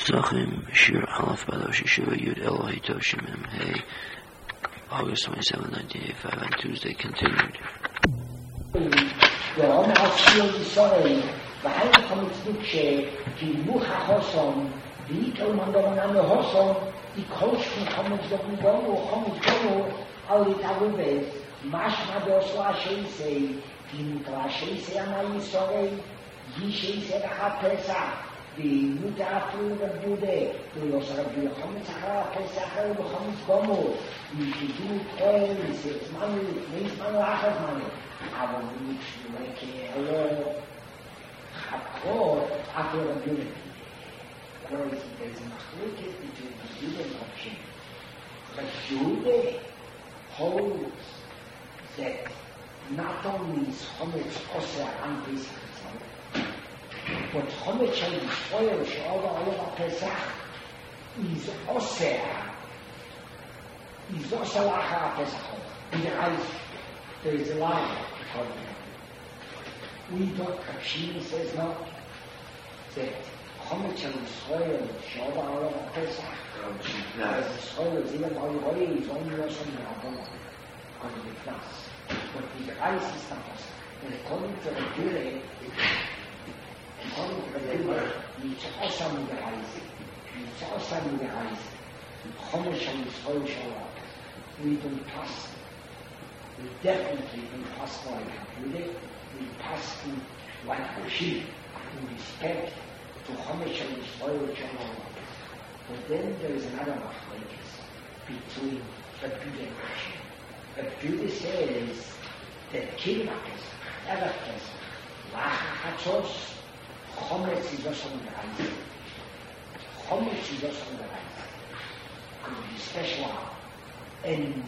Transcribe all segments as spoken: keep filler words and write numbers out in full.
Pesachim, Shir Aleph Badosh Yeshiva Yud Elohi Toshim Mem Hey, August twenty-seventh, nineteen eighty-five, on Tuesday, continued. והום עשיר ישראל, והיום חמצדוק שכיבוך החוסון, ואיתו מנדרונה מהוסון, יקושכו חמצדוק מבונו, חמצדוקו, על התערובס, משמע דוסו השייסי, כי נקרא השייסי עמי ישראל, יישייסי רחת פסח, וימות אפילו רבודה, ולוס רבי חמץ אחר הפסח אחר וחמץ גומו, וישדו כל זמנו, לפני זמנו אחר זמנו, אבל נשמע כאלו חכות אפילו רבודה. Because there's a machloket between the Judah and Rav But Judah holds that not only is Chometz Oseh on Pesach, but Chometz shall be spoiled all over Pesach is Oseh, is Oseh Lachar Pesach. In the eyes, there is a lie. We don't, Rav says no, that Chometz shall be spoiled all over Pesach. As the soil is even by the way, is only also in the Rabbana, because of the class. But the ice is not possible. And according to the Gire, according to the Gire, it's awesome in the ice. It's awesome in the ice. Chometz shall be spoiled all. We don't pass. We definitely don't pass like Hapude. We pass to like Hoshim, in respect to Chometz shall be spoiled all. But then there is another machlokes between Rabbi and Rashi. Rabbi says that Kiddush Pesach, Erev Pesach, Lacha Chatzos, Chometz is also on the rise. Chometz is also on the rise. Could be special. And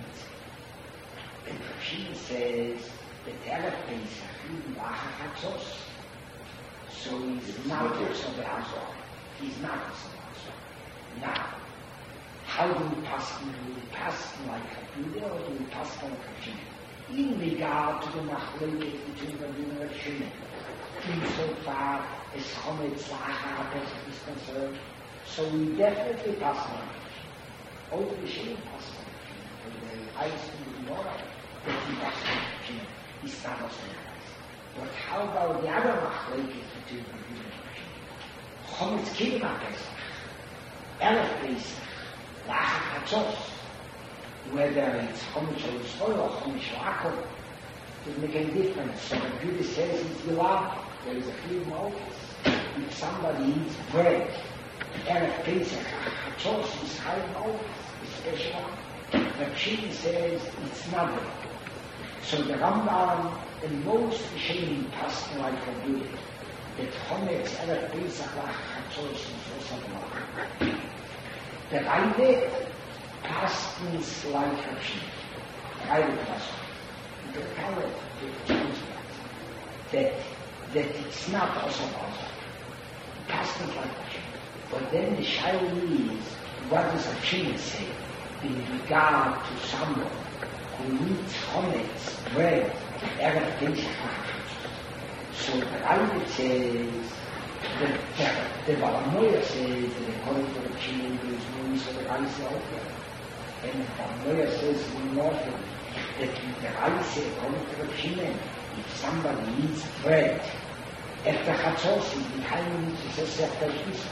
and Rashi says that Erev Pesach is Lacha Chatzos. So he's not also the Azor. He's not also the Azor. Now, how do we pass on? Do we pass like Hapude or do we pass on Rav in regard to the machlokes between Rabbi and Rav Shimon? Insofar as Chometz Lachar Pesach is concerned, so we definitely pass on. Oh, we shouldn't pass on Rav Shimon. The ice in the Gemara that we pass on Rav Shimon is not also the ice. But how about the other machlokes between Rabbi and Rav Shimon? Chometz Kiddush Pesach, Erev Pesach, Lacha Chatzos, whether it's Chometz shel Yisrael or Chometz shel Yaakov, doesn't make any difference. So when Judah says it's Gilad, there is a clear notice. If somebody eats bread, Erev Pesach, Chatzos is high notice, especially. But Shimon says it's not bread. So the Rambam and most Rishonim pass like a Judah, that Chometz Erev Pesach, Lacha Chatzos is also the The Reide pastens like Rav Shimon. Reide pastens. The Talmud translates that that it's not also also. Pastens like Rav Shimon. But then the Shaila is, what does Rav Shimon say in regard to someone who eats Chometz, bread, Erev Pesach? So the Reide says, The, the, the Balamoya says that according to the Shimon there is no use of the rice out there. And the Balamoya says in Northern that with the rice, according to the Shimon, if somebody eats bread, after Chatzos, if the Haim needs to say after Pesach.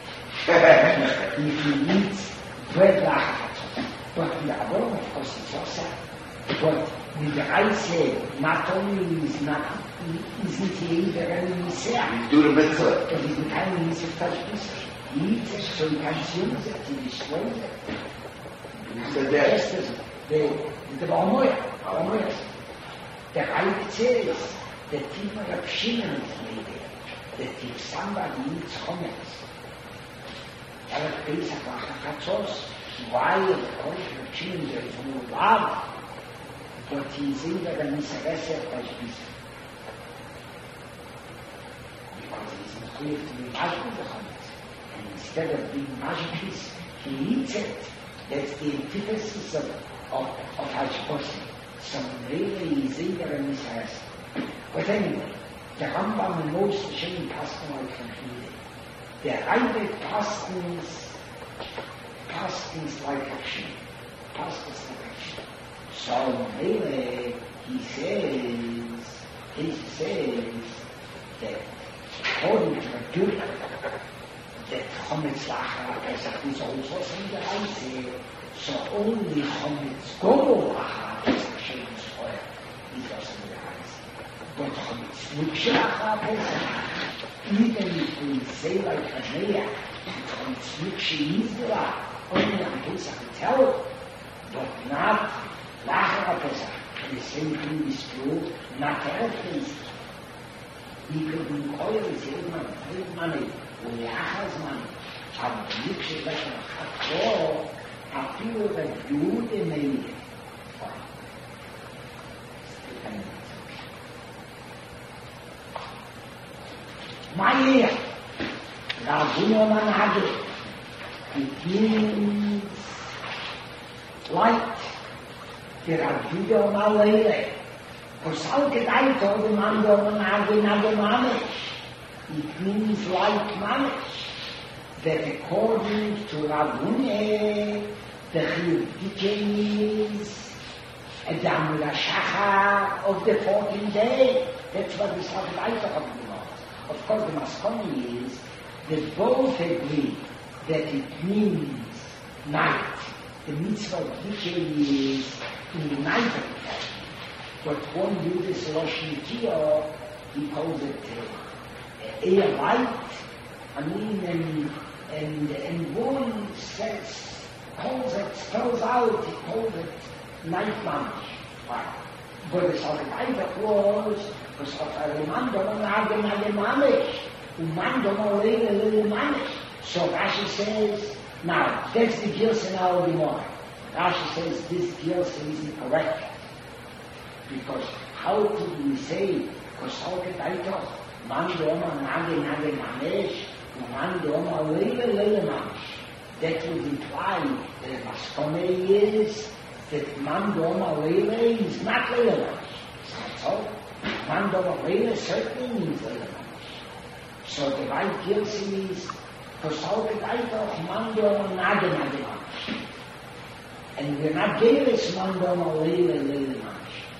If he eats bread like Chatzos. But in the Avon, of course, it's also. But with the rice, not only is not isn't he either any Nisea? Do the mitzvah. Because he's becoming a Nisea Pesach. He eats it, so he consumes it, he destroys it. So that's the the Balamoya, Balamoya. The Reite says that even Rav Shimon is made it, that if somebody eats Chometz, Erev Pesach Lacha Chatzos, while according to Rav Shimon there is no love, but he is either a Nisea Pesach. Because he's not clear to be magic the Chometz. And instead of being magic, he eats it. That's the antithesis of, of, of Hashbosi. So really he's either in his house. But anyway, the Rambam and most Rishonim passed on like Hapude. Der Reibe Pastens, Pastens like action. Pastens like action. So maybe he says, he says that according to the Duke, that Chometz Lachar Pesach is also in the Reise, so only Chometz Gomor Lachar Pesach Shemus Feuer is also in the Reise. But Chometz Nukshe Lachar Pesach, even if we say like Ameya, Chometz Nukshe is there, only on Pesach itself, but not Lachar Pesach. The same thing is true, not Erev Pesach. He could be oil is everyone, every money, or the Achaz money. Aber die Nixche Lecher hat so, a few of the Jude made it. My ear, Rabuno Manhage, it means light. The Rabuno Malele. Because how could I tell the man go on another mamish? It means like mamish. That according to Ravune, the Chiyuv is a Damula Shachar of the fourteenth day. That's what we started I talking about. Of course, the Maskoni is that both agree that it means night. The mitzvah of Dikei is in the night of the day. But one view this Rosh Nikio, he calls it uh, air light. I mean, and, and, and one says, calls it, spells out, he calls it night mamish. Right. But it's like either was, because of a remando on Age Nage Mamish, umando on Lele Lele Mamish. So Rashi says, now, that's the Gilson our Gemara. Rashi says this Gilson isn't correct. Because how could we say, because how could I talk, Mando Oma Nage Nage Mamish, umando Oma Lele Lele Mamish. That would imply that Maskone is that Mando Oma Lele is not Lele Mamish. It's not so. Mando Oma Lele certainly means Lele Mamish. So the right Gilson is, because how could I talk, Mando Oma Nage Nage Mamish. And we're not giving this Mando Oma Lele Lele Mamish.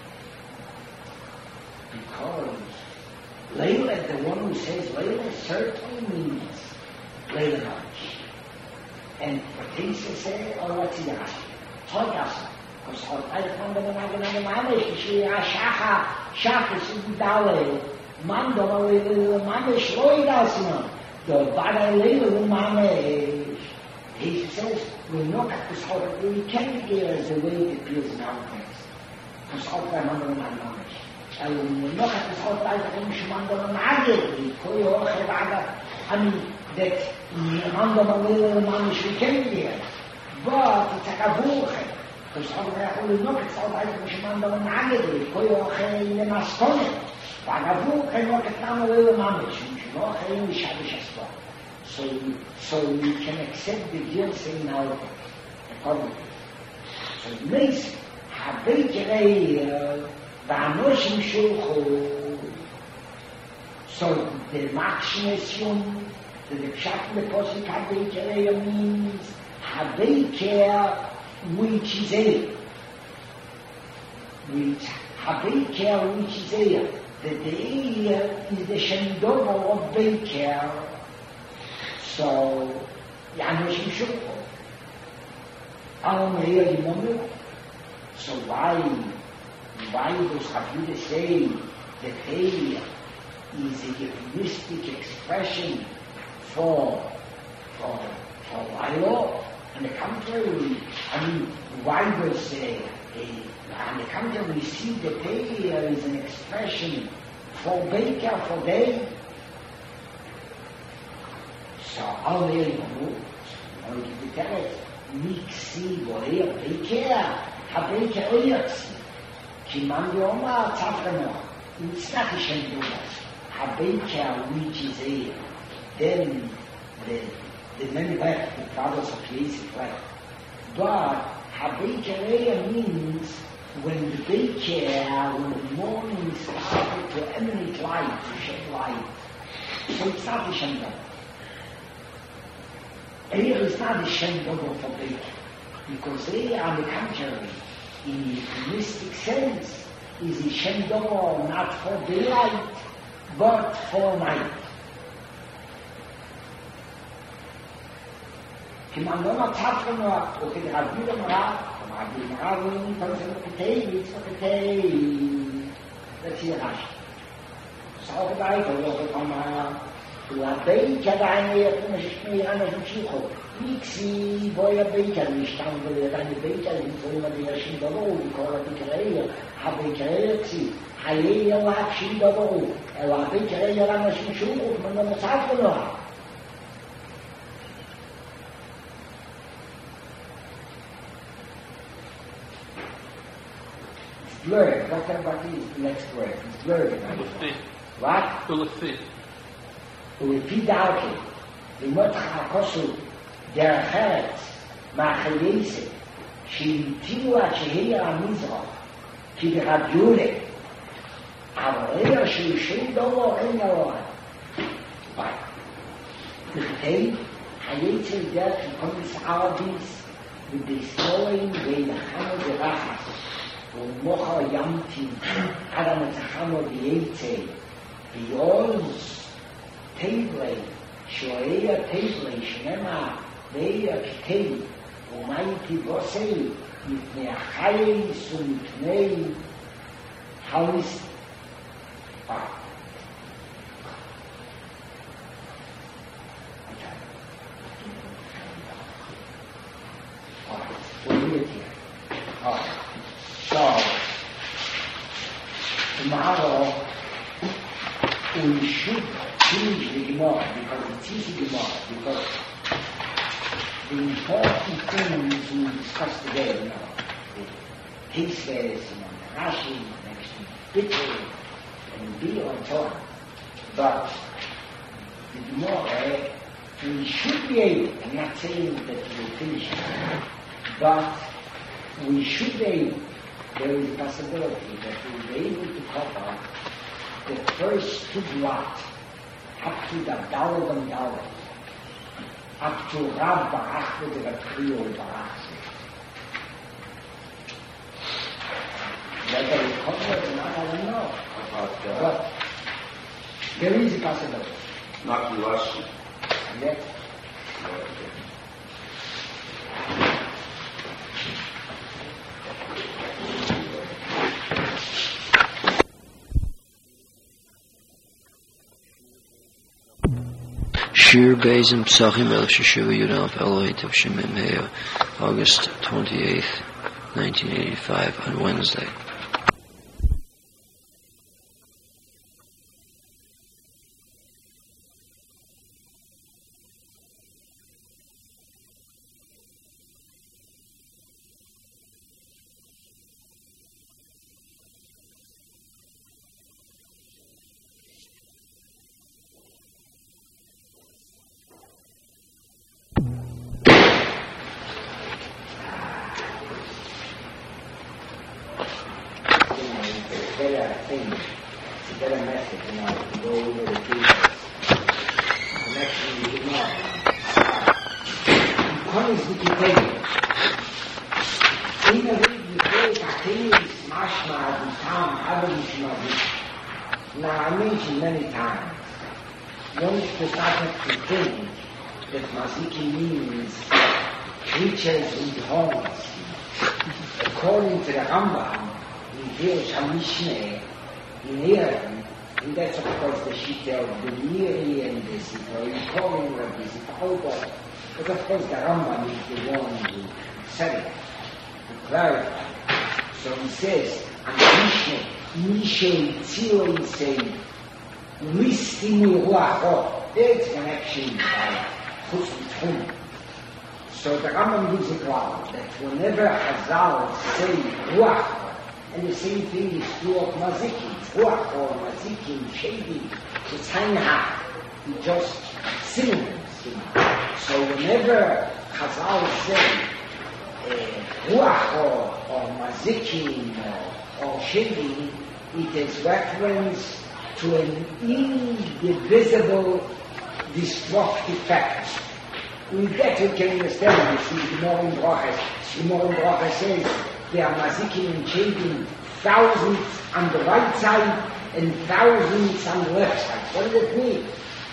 Because Layla, the one who says Layla, certainly means Layla Mamish. And Patisa said, oh, what's he asking? Toyasa. Because how I found them and I Mamish, she Shacha, Shacha, Sidale, Mando Layla Mamish, Loidasina, the Bada Layla Mamish. He says, we look at this whole, we can't hear as the way it appears in our text. Because how I Mando Mamish. ونوخ التصور تعالى مش منظم عادل كل واحد بعد أمي that منظم ولا ما مش مكمل بات تكابوخ التصور يقول النوخ التصور تعالى مش منظم عادل كل واحد لما استنى بعدبوخ النوخ التعامل ولا ما مش مش نوخ مش عارف أصلا so so you can accept the guilt saying now according so it means حبيت إليه Vanoshim Shulchu. So the Machination, the Pshat the Posik Habeikereya means Habeikeya, which is a. Which Habeikeya, which is a. The day is the Shendovo of Beikeya. So Vanoshim Shulchu. Alamaya Yimomu. So why? Why does Habuda say that Elia is a euphemistic expression for for for Lilo? On the contrary, I mean, why does uh, a, on the contrary we see that Elia is an expression for Baker for day? So all the Elia, I will give you that Mixi, Borea, Baker, Habaker, Oyatsi. Kimandi Oma Tafrano, it's not a Shendumas, Habeika, which is a, then the, the many left, the fathers of Yisif left. But Habeika means when the Baker, when the morning started to emanate light, to shed light. So it's not a Shendumas. Here is not the Shem Dogo for Baker, because they, on the contrary, in the mystic sense, is the Shem Dogo not for daylight, but for night. כמעט לא מצב כנוע, וכדי להביא למראה, להביא למראה רואים פרסם כתאי, ויצא כתאי, לציר רשת. סעוק בית, הוא לא כתאמה, הוא הבית עדיין יפו מששמי אנשים שיחו. מיקסי בוי הבית, אני משתם ולידיים בבית, אני מצורים על ישים דברו, וכל הביקראי, הביקראי יציא, חיי אלך שי דברו, אלא הביקראי על אנשים שיחו, כמעט לא מצב כנוע. Blurred, what about is the next word? It's blurred. What? Ulefi. Ulefi darke. The motach akosu derecheret ma'achayese שהמתינו עד שהגיע המזרח כי ברדיולה אבל רגע שהוא שום דבר אין נורא בכדי היצר דרך קומץ ערביס ובסלואים וילחמו ברחס ומוחר ימתים עד המצחמו ביצר ביוז טייבלי שואיה טייבלי שנמה ואיה כתאי ומאי כבוסי מפני החייס ומפני הליס אה So, tomorrow we should finish the Gemara because it's easy Gemara, because the important things we discussed today, you know, the cases and the Rashi, next to Bittul and Bill and so on. But the Gemara, we should be able, I'm not saying that we'll finish it, but we should be able, there is a possibility that we'll be able to cover the first two blocks up to the Daled and Daled, up to Rav Barach with the Kriyo Barach. Whether we cover it or not, I don't know. But there is a possibility. Not the last one. Yeah. Shir Bezim Psachim El Sheshiva Yudam Elohei Tavshimim Heya, August twenty-eighth, nineteen eighty-five, on Wednesday. But of course the Rambam is the one who said it, to clarify. So he says, and Mishneh, Mishneh Tzio is saying, Listini Ruacho, there's connection by Chutz V'Tchum. So the Rambam gives a cloud that whenever Hazal say Ruacho, and the same thing is true of Mazikin, Ruacho, Mazikin, Shady, it's Hainha, it's just synonyms. So whenever Chazal say Ruach uh, or, or Mazikin or, or Shedi, it is reference to an indivisible destructive fact. We get to can understand this. The Gemara in Brachas. The Gemara in Brachas says they are mazikim and changing thousands on the right side and thousands on the left side. What does it mean?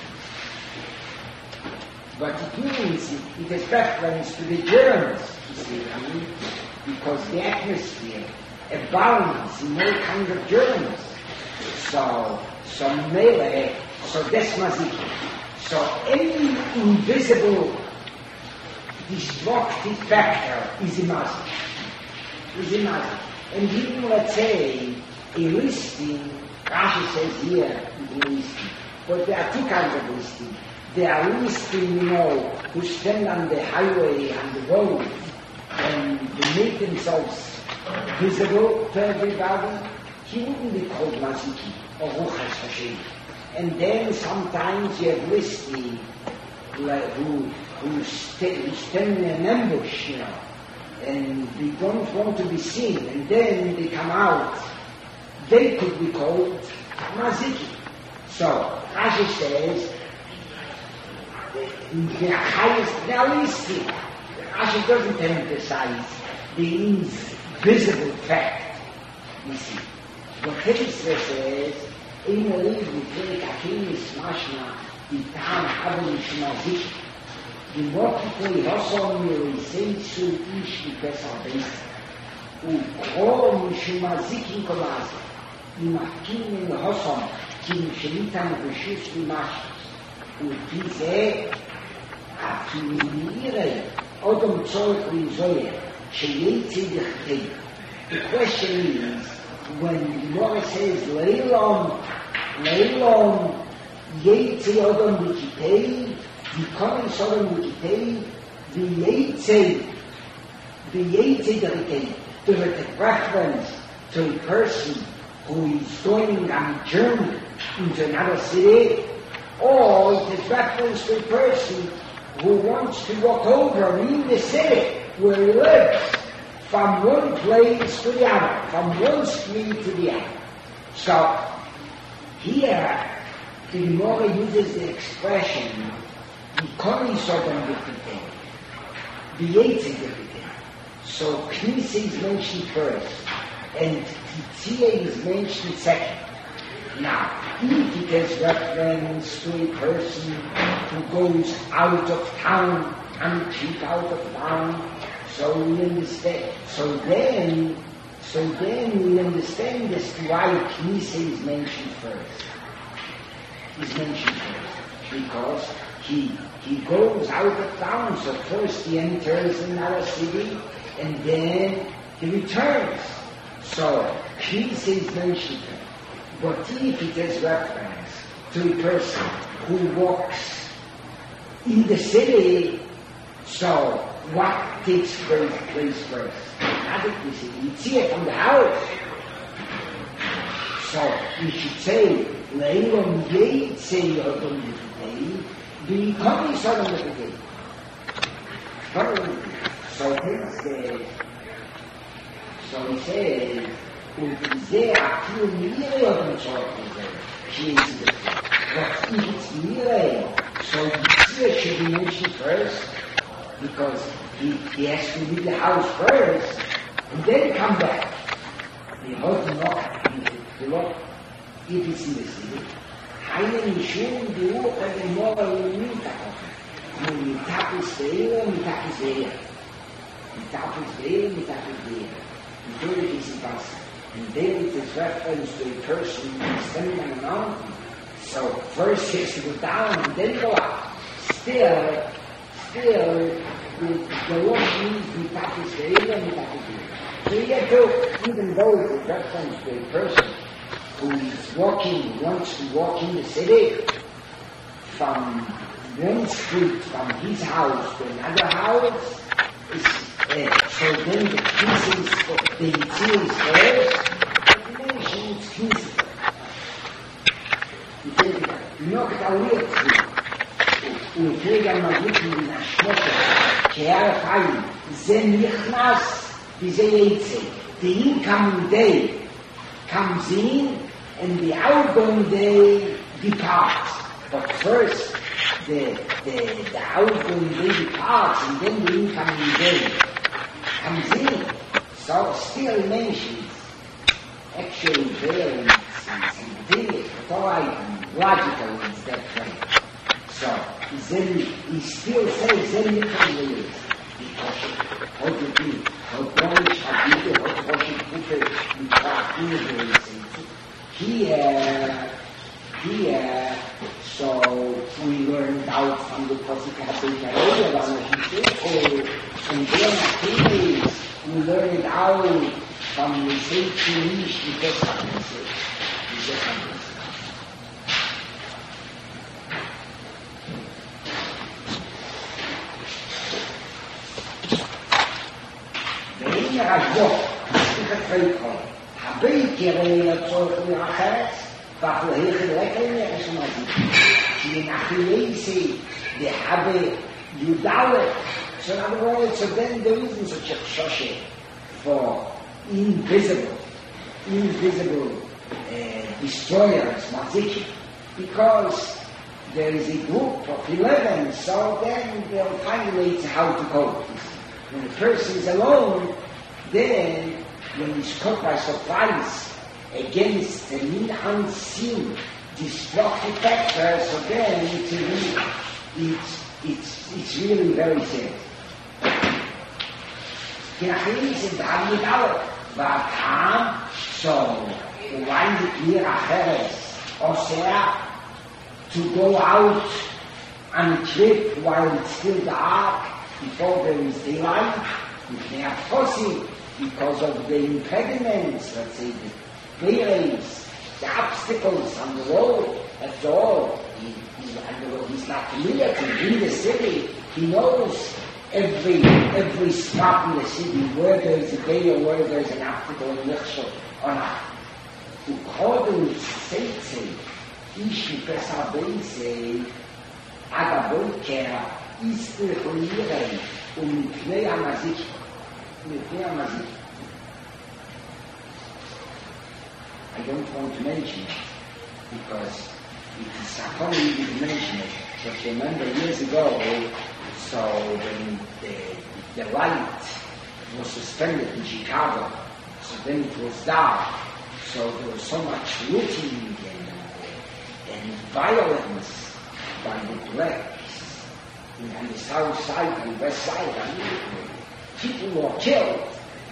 What it means, it, it is reference to the germs, you see what I mean? Because the atmosphere abounds in all kinds of germs. So, so melee, so that's mazikim. So any invisible destructive factor is a mazik. Is a mazik. And even, let's say, a listing, Rashi says here, is a listing. But there are two kinds of listing. There are listing, you know, who stand on the highway, on the road, and they make themselves visible to everybody. He wouldn't be called maziki or ruchas Hashem. And then sometimes you have listing like, who, who, st- who stand in an ambush, you know, and they don't want to be seen, and then they come out. They could be called maziki. So, Rashi says, the highest, they are listing. Rashi doesn't emphasize the invisible fact, you see. What Hezra says, in a league with the Kakim is mashma, the Tam Havon Shmazik, the Mokikoi Hosom Yorisensu Ish Pesar Beis, Ukrom Shmazik in Kolaz, in Makim in Hosom, Kim Shemitam Rishus Limash, Ukize, Akimire, Odom Tzorek Rizoye, Sheyetzi Dechei. The question is, when Gemara says Leilon, Leilon, Yetzi Odom Mikitei, Vikonin Sodom Mikitei, the Yetzi, the Yetzi Dechei, to the reference to a person who is going on a journey into another city, or it is reference to a person who wants to walk over in the city where he lives, from one place to the other, from one street to the other. So, here, the Gemara uses the expression, Vikoni Sodom B'Chitei, the Yetzi B'Chitei. So, Knisa is mentioned first, and Titzia is mentioned second. Now, if it is reference to a person who goes out of town, and cheap out of town, so we understand. So then, so then we understand as to why Knisa is mentioned first. Is mentioned first because he he goes out of town. So first he enters another city, and then he returns. So Knisa is mentioned first. But if it is reference to a person who walks in the city, so what takes place, place first? Not that we see, you see it from the house. So we should say, Leilon Yetzi Odom Mikitei, Vikoni Sodom B'Chitei. So he says, so he says, Ukize Akil Mirei Odom Tzorek She is the But if it's Mirei, so Yitzhak should be mentioned first, because he, he has to leave the house first, and then come back. The husband not, the Lord, if it's in the city, Hainen Yishun, the Uch, and the Mora, you need that. You tap his there, you tap his there. You tap his there, you tap his there. You do it is in Basa. And then it is reference to a person who is standing on a mountain. So first he has to go down and then go up. Still, still, the, the Lord means we tap his there and we tap his there. So you get to, even though it is reference to a person who is walking, wants to walk in the city from one street, from his house to another house, is, uh, so then the pieces, the Yitzhak is first, the nation is pieces. You take it, you know what I will do. הוא הפריג על מגיק מן השמותה, כהרף עין, זה נכנס וזה יצא. The incoming day comes in and the outgoing day departs. But first, the, the, the outgoing baby parts, and then the incoming baby comes in. So still mentions actually there is simultaneous, but all right, logical is that way. So then he still says then you can do it. How to be, how to how to do, how to put it in the here, here, so we learned out from the Kosikapika and then please, we learned out from the safety niche because of this. והנה רזבו, מספיק אחרי כל, הבית יראה לצורך מאחרת, ואנחנו היחד רק אין יחס ומזיק, כי נחייסי, דהבה יודלת, so in other words, so then there isn't such a shoshe for invisible, invisible uh, destroyers, mazik, because there is a group of eleven, so then they'll find ways how to cope. When a person is alone, then when he's caught by surprise against an unseen destructive factor, so then it's, really, it's, it's, it's really very sad. So, why is it here Osea to go out on a trip while it's still dark, before there is daylight, if they are fussy because of the impediments, let's say the delays, the obstacles on the road. After all, he, he, he's not familiar to in the city. He knows every every spot in the city where there is a day or where there is an obstacle in Lichshel or not. According to Seitze, Ish Pesach Beise, Agaboker, ist der Verlierer und mit mehr Musik, mit mehr Musik. I don't want to mention it because it is funny to mention it. But remember years ago, so when the, the light was suspended in Chicago, so then it was dark, so there was so much looting and, and violence by the blacks. On the south side and west side, I mean, people were killed.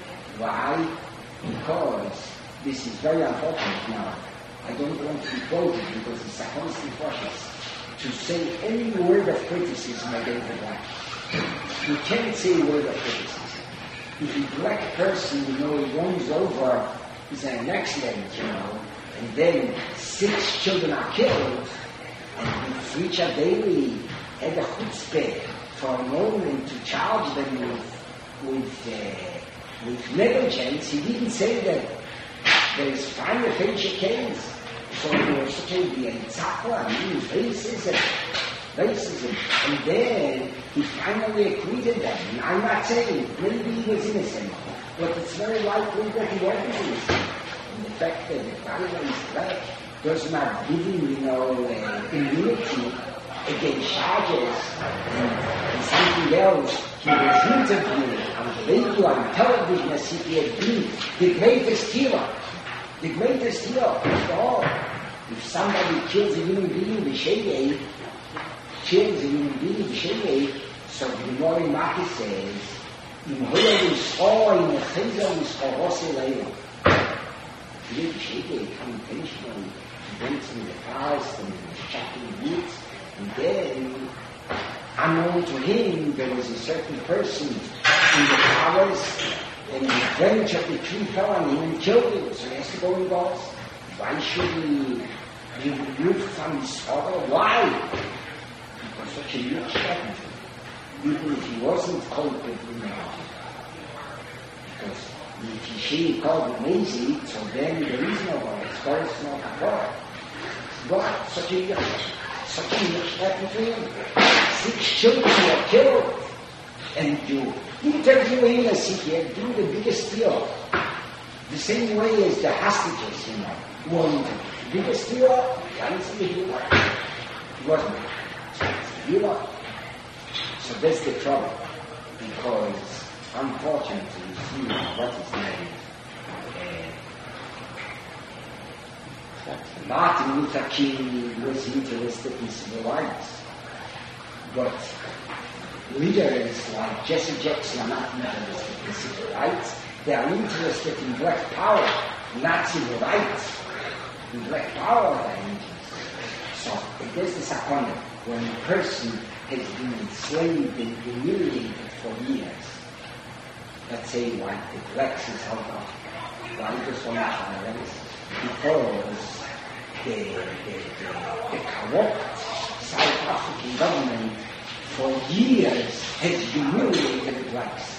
Why? Because this is very unfortunate now. I don't want to be quoted because it's a constant process to say any word of criticism against the black. You can't say a word of criticism. If a black person, you know, runs over, is an accident, you know, and then six children are killed, and Richard Daley had a chutzpah for a moment to charge them with with, uh, with negligence. He didn't say that there's finer facial case. So there was such a tzapla, I mean, racism, racism. And then he finally acquitted them. And I'm not saying maybe he was innocent, but it's very likely that he wasn't innocent. And the fact that the violence black does not give him, you know, uh, immunity against charges and, and something else. He was interviewed on the radio, on television, as if he had been the greatest hero. The greatest hero of all. If somebody kills a human being, the Shegei kills a human being, the Shegei, so the Gemara in Maki says, in Hoya Yisrael, in Echeza Yisrael, Rossi Leila. The Shegei come intentionally, went in the cars and shocking boots, and then, unknown to him, there was a certain person in the cars, and the branch of the tree fell on him and killed him, so he has to go and go. Why should he be removed from his father? Why? Because such a huge happened to him. Even if he wasn't culpable in the heart. Because if he called him lazy, so then there is no one. It's first not a God. But such a huge such a huge happened to him. Six children were killed. And you interview him as he had do the biggest deal. The same way as the hostages, you know. One, the biggest deal, the answer is he wasn't. You know? So that's the trouble. Because, unfortunately, you see what is named uh, Martin Luther King was interested in civil rights. But leaders like Jesse Jackson are not interested in civil rights. They are interested in black power, not civil rights. In black power they are interested. So there's the second, when a person has been enslaved and humiliated for years, let's say like the blacks in South Africa, why just for national rights? Because the, the, the, the corrupt South African government for years has humiliated the blacks.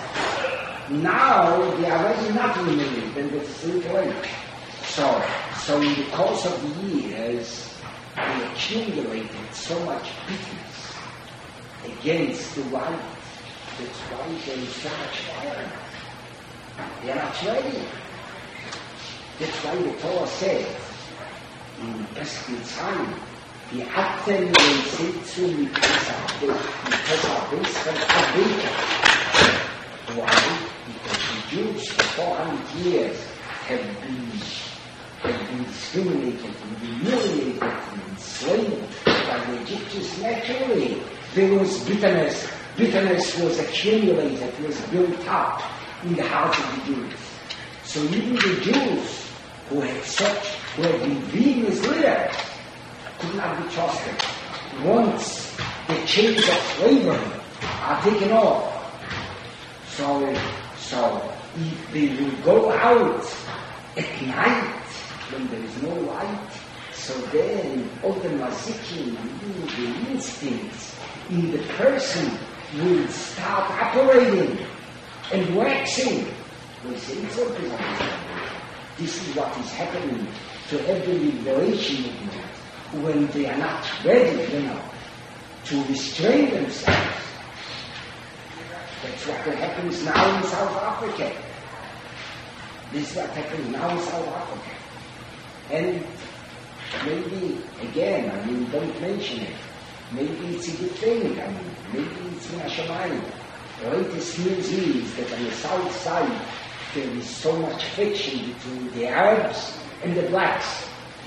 Now they are already not humiliated, and it's still away. So, so in the course of the years, they accumulated so much bitterness against the white. That's why there is so much fire. They are not ready. That's why the Torah says in Pesach time, the Atem Yisitzu Mipesach Pesach Why? Because the Jews for four hundred years have been have been discriminated and humiliated and enslaved by the Egyptians. Naturally, there was bitterness. Bitterness was accumulated, was built up in the hearts of the Jews. So even the Jews who had such, who had been viewed as leaders, could not be trusted. Once the chains of slavery are taken off, so, so if they will go out at night when there is no light, so then all the mazikim, the instincts in the person will start operating and waxing. We say it's okay. This is what is happening to every liberation movement when they are not ready, you know, to restrain themselves. That's what happens now in South Africa. This is what happens now in South Africa. And maybe, again, I mean, don't mention it. Maybe it's a good thing, I mean, maybe it's Minashamayim. The latest news is that on the south side there is so much friction between the Arabs and the blacks.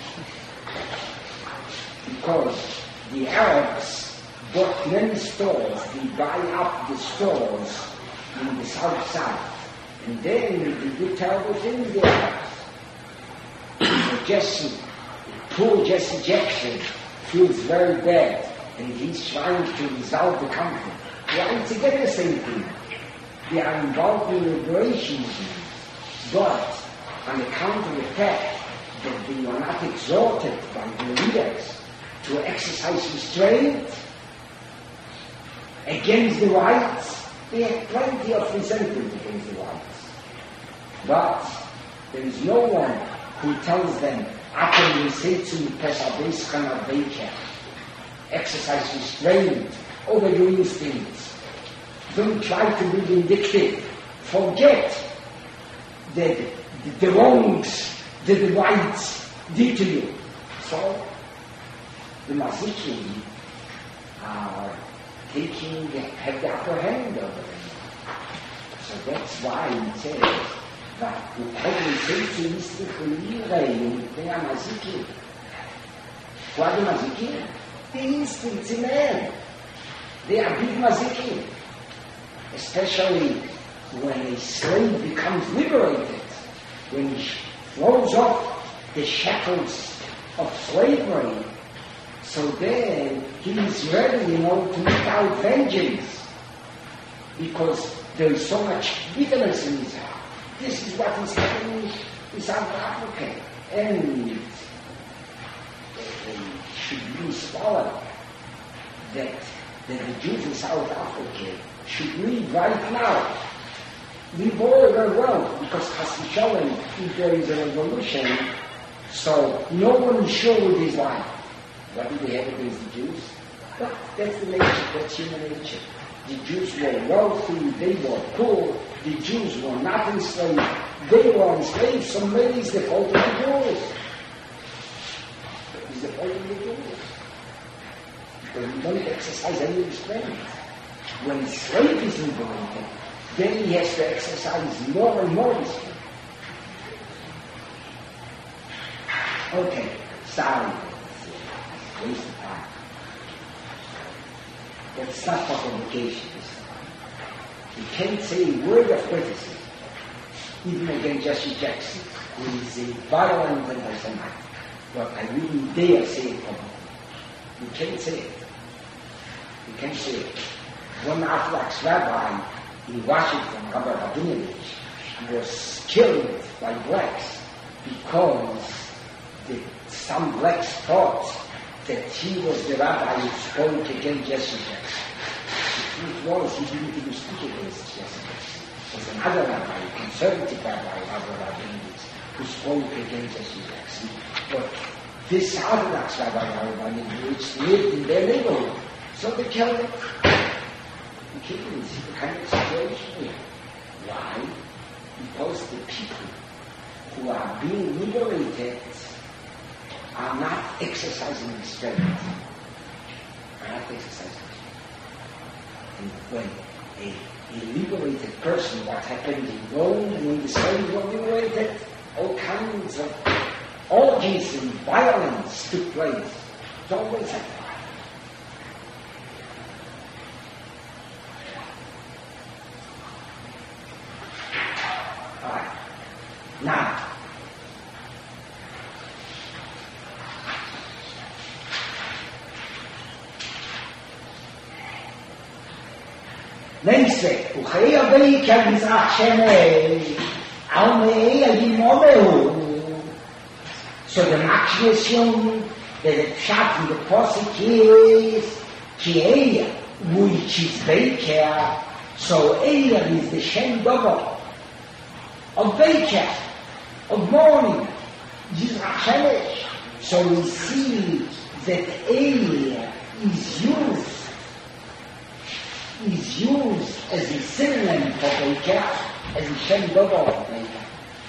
Because the Arabs bought many stores, they buy up the stores in the south side. And then they do terrible things, the Arabs. So Jesse, poor Jesse Jackson feels very bad. And he's trying to resolve the conflict. They are together the same thing. They are involved in liberation movements. But on account of the fact that they are not exhorted by the leaders to exercise restraint against the whites, they have plenty of resentment against the whites. But there is no one who tells them, exercise restraint over your instincts. Don't try to be vindictive. Forget that the, the wrongs that the whites did to you. So, the Mazikim are taking, have the upper hand over them. So that's why it says that the Mazikim is the Khulirei, they are Mazikim. Who are the Mazikim? The instincts in man. They are big mazikim. Especially when a slave becomes liberated, when he throws off the shackles of slavery, so then he is ready, you know, to make out vengeance. Because there is so much bitterness in his heart. This is what is happening in South Africa. And should be swallowed that, that the Jews in South Africa should leave right now. Leave all very well, because Hashem, if there is a revolution, so no one is sure with his life. What do they have against the Jews? But that's the nature, that's human nature. The Jews were wealthy, they were poor, the Jews were not enslaved, they were enslaved, so maybe it's the fault of the Jews. Is the fault of the Jews. but you don't exercise any restraint. When slave is liberated, then he has to exercise more and more restraint. Okay, sorry. Waste of time. Let's not talk about education this time. You can't say a word of criticism, even against Jesse Jackson, who is a violent anti-Semite. But I really dare say it publicly. You can't say it. You can't say it. One Orthodox rabbi in Washington, Rabbi Rabinovich, was killed by blacks because the, some blacks thought that he was the rabbi who spoke against Jesse Jackson. The truth was he didn't even speak against Jesse Jackson. It was another rabbi, a conservative rabbi, Rabbi Rabinovich, who spoke against Jesse Jackson. But this Orthodox rabbi, Rabbi Rabinovich, lived in their neighborhood, so they killed him. You can't see the kind of situation here. Why? Because the people who are being liberated are not exercising restraint. Are not exercising restraint. And when a, a liberated person, what happened in Rome and when the slaves were liberated, all kinds of orgies and violence took place. It's always happened. All right. Now, Neise, uchei abei ki mizrach shemesh, al mei yimomehu. So the maximum the pshat in the posik is ki eya, which is Beker. So eya is the shem dobo of Beker, of morning, mizrach shemesh. So we see that eya is used is used as a synonym for Beker, as a Shem Dobo of Beker.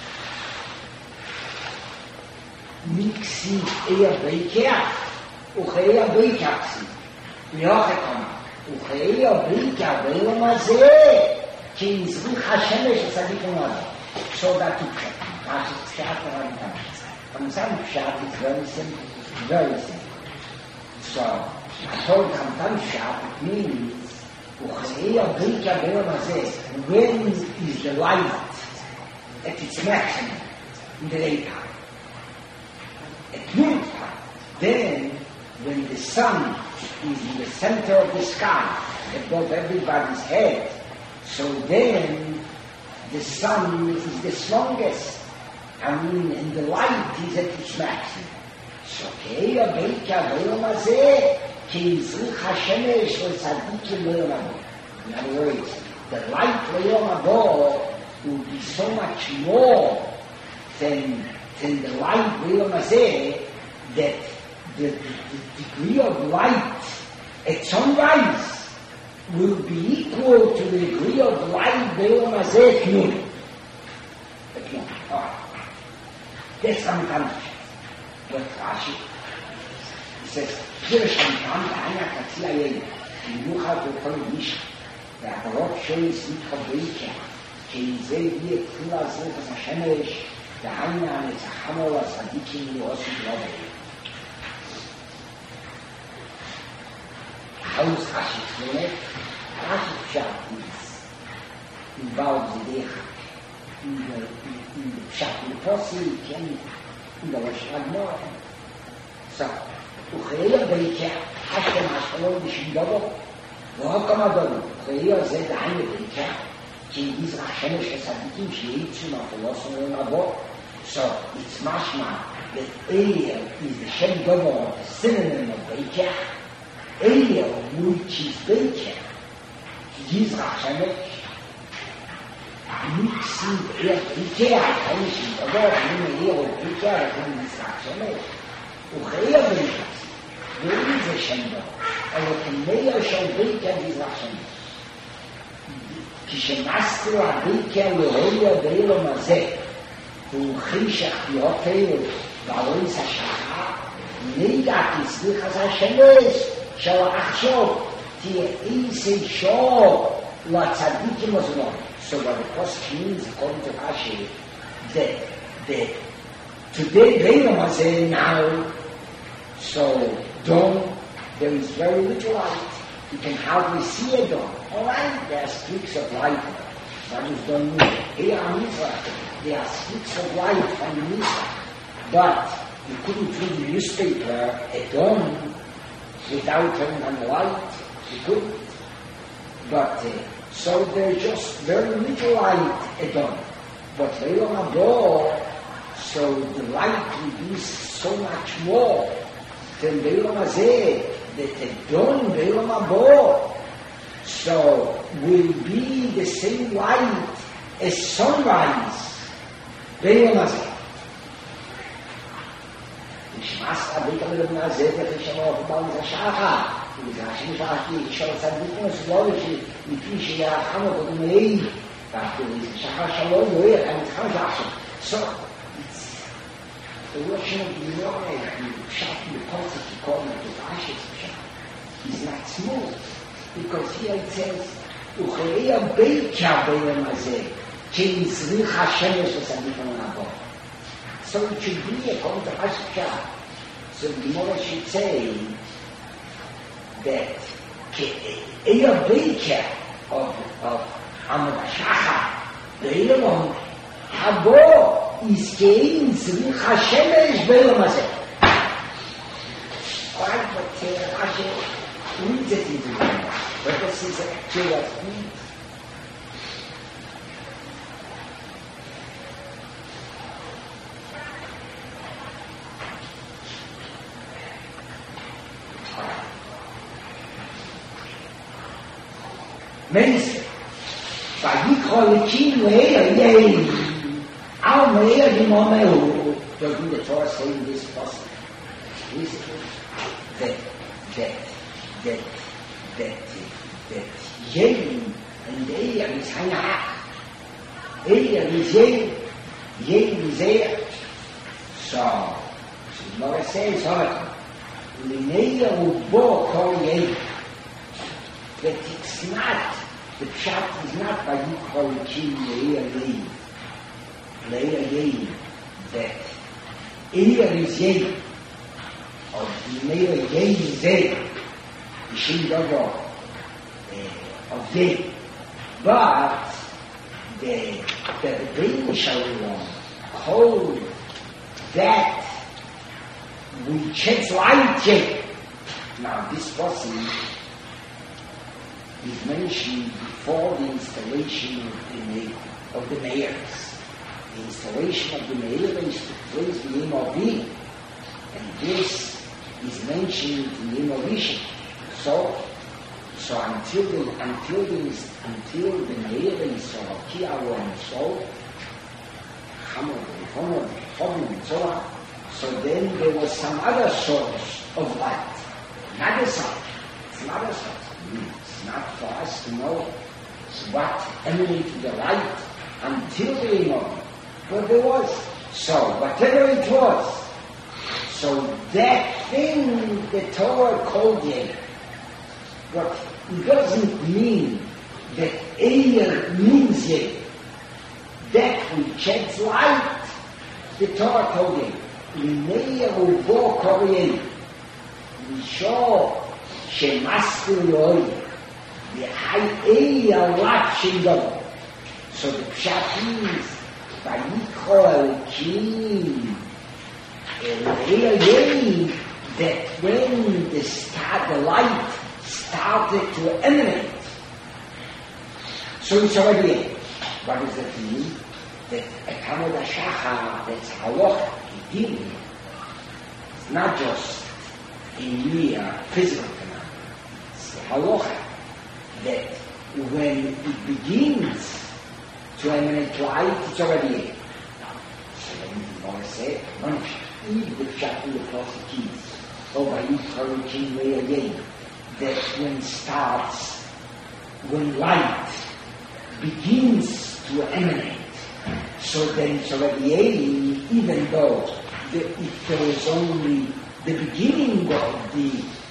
Mixi eya Beker, ucheya Beker si. Yochekon, ucheya Beker, ve'elam hazeh, ki yizrich hashemesh tzadikim hazeh. So that you can. That's a pshat around time. From some pshat, it's very simple. Very simple. So, I told Kamtan pshat, it means when is the light at its maximum in the daytime? At noontime, then when the sun is in the center of the sky, above everybody's head, so then the sun is the strongest. I mean, and the light is at its maximum. So, Keya Beika Ve'elam hazeh, Ki yizrich hashemesh le'tzadikim le'elam habo. In other words, the light le'elam habo will be so much more than, than the light le'elam hazeh that the, the, the degree of light at sunrise will be equal to the degree of light le'elam hazeh at noon. At noon. All right. That's sometimes. But Rashi says, Pirish Amtam Ta'anya Katzia Yinucha V'Kol Yish V'Atarot Sheis Yitcha Beika Ki Yizeh Yeh Tfila Zrechas HaShemesh V'Hanya Netzachamo L'Tzadikim L'Osim L'Obei. How is Rashi explain it? Rashi Pshat is involves the Decha in the Pshat in the Posi and in the Lashad Moran. So, Ucheya Beika, Hashem Hashkalon B'Shem Dobo, V'Hokam Adonu, Ucheya Zed Ha'anya Beika, Ki Yizrach Shemesh HaSadikim Sheyitzim HaFolosim L'Abo. So, it's mashma that Eya is the Shem Dobo, the synonym of Beika. Eya, which is Beika, Yizrach Shemesh, mixing Eya Beika, Ha'anyishim Dobo, Ha'anyishim Beika, Ha'anyishim Yizrach Shemesh. Ucheya Beika, there is a Shem Dobo, אבל כמיה של Beika Yizrach Shemesh. כשמסתרו הבייקר להויה באילום הזה, והוא חישך יופל בערויס השעה, ניגע כסליחס השמש, של עכשיו תהיה איזה שור לצדיקים הזמן. So what the cost means, according to Rashi, that, that today Beilam Hazeh now, so dawn, there is very little light. You can hardly see a dawn. All right, there are streaks of light. That is done here on Mizrach. There are streaks of light on the Mizrach. But you couldn't read the newspaper at dawn without turning on the light. You couldn't. But uh, so there's just very little light at dawn. But Beilam Haba, so the light will be so much more than Beilam Hazeh, that at dawn Beilam Haba, so will be the same light as sunrise. Beilam Hazeh. נשמס הבית המלאבנה הזה, וכי שלא עבודה מזה שעה, וזה השם שעה, כי של צדיקים הסלובי, שלפי שיחם אותו דמי, ואחרי זה שעה שלא יוהר, אני צריכה שעכשיו. So, it's the Russian of the Lord, the shot in the concept he called it, the Ashes shot, is not smooth, because here it says, וכי הביתה בהם הזה, כשנזריך השמש וצדיקים הנבוא. So it should be according to Hashkah. So the Gemara should say that Eya Beika of, of Amud Hashacha, Beilam Haba is Kein Zrich HaShemesh Beilam Hazeh. Alright, but Rashi reads it into the Gemara. But this is actually what it means. Meise, ויקרא לקים מאיר יהי, על מאיר דמומהו, doesn't the Torah say in this passage, that, that, that, that, that Yehi and Eir is Hanach, Eir is Yehi, Yehi is Eir. So, the Torah says, L'neir ubo kol Yehi, that it's not, the pshat is not by you calling King Leia Yehi. Leia Yehi, that Eir is Yehi, or Leia Yehi is Eir, the Shem Dogo of Yehi. But the the Rebbeinu Shalom called that we sheds light Yehi. Now this person is mentioned before the installation of the, of the mayors. The installation of the mayor is to place the name of Yim, and this is mentioned in the name of Yishim. So, so until the until the until the mayor is so Kiyahu and so Hamad, Hamad, Hamad, and so on. So then there was some other source of light, not the sun. It's not a source. It's not for us to know what emanated the light until the moment. But there was. So, whatever it was, so that thing the Torah called Yehi, but it doesn't mean that Eir means Yehi. That which sheds light, the Torah called Yehi. L'neir ubo kol Yehi. L'shor shemastir lo'oy. The high Eir lat shindom. So the pshat is Vayikra Elokim Eir Yehi, that when the star, the light started to emanate, so it's already Yehi. What does that mean? That a Kamod HaShachar, that's Halacha, Hidim, it's not just a mere physical command. It's the Halacha that when it begins to emanate light, it's already Yehi. So then you want to say, if the pshat in the Prophet keys, over Yikra Elokim Eir Yehi, that when starts, when light begins to emanate, so then it's already Yehi, even though the, if there is only the beginning of the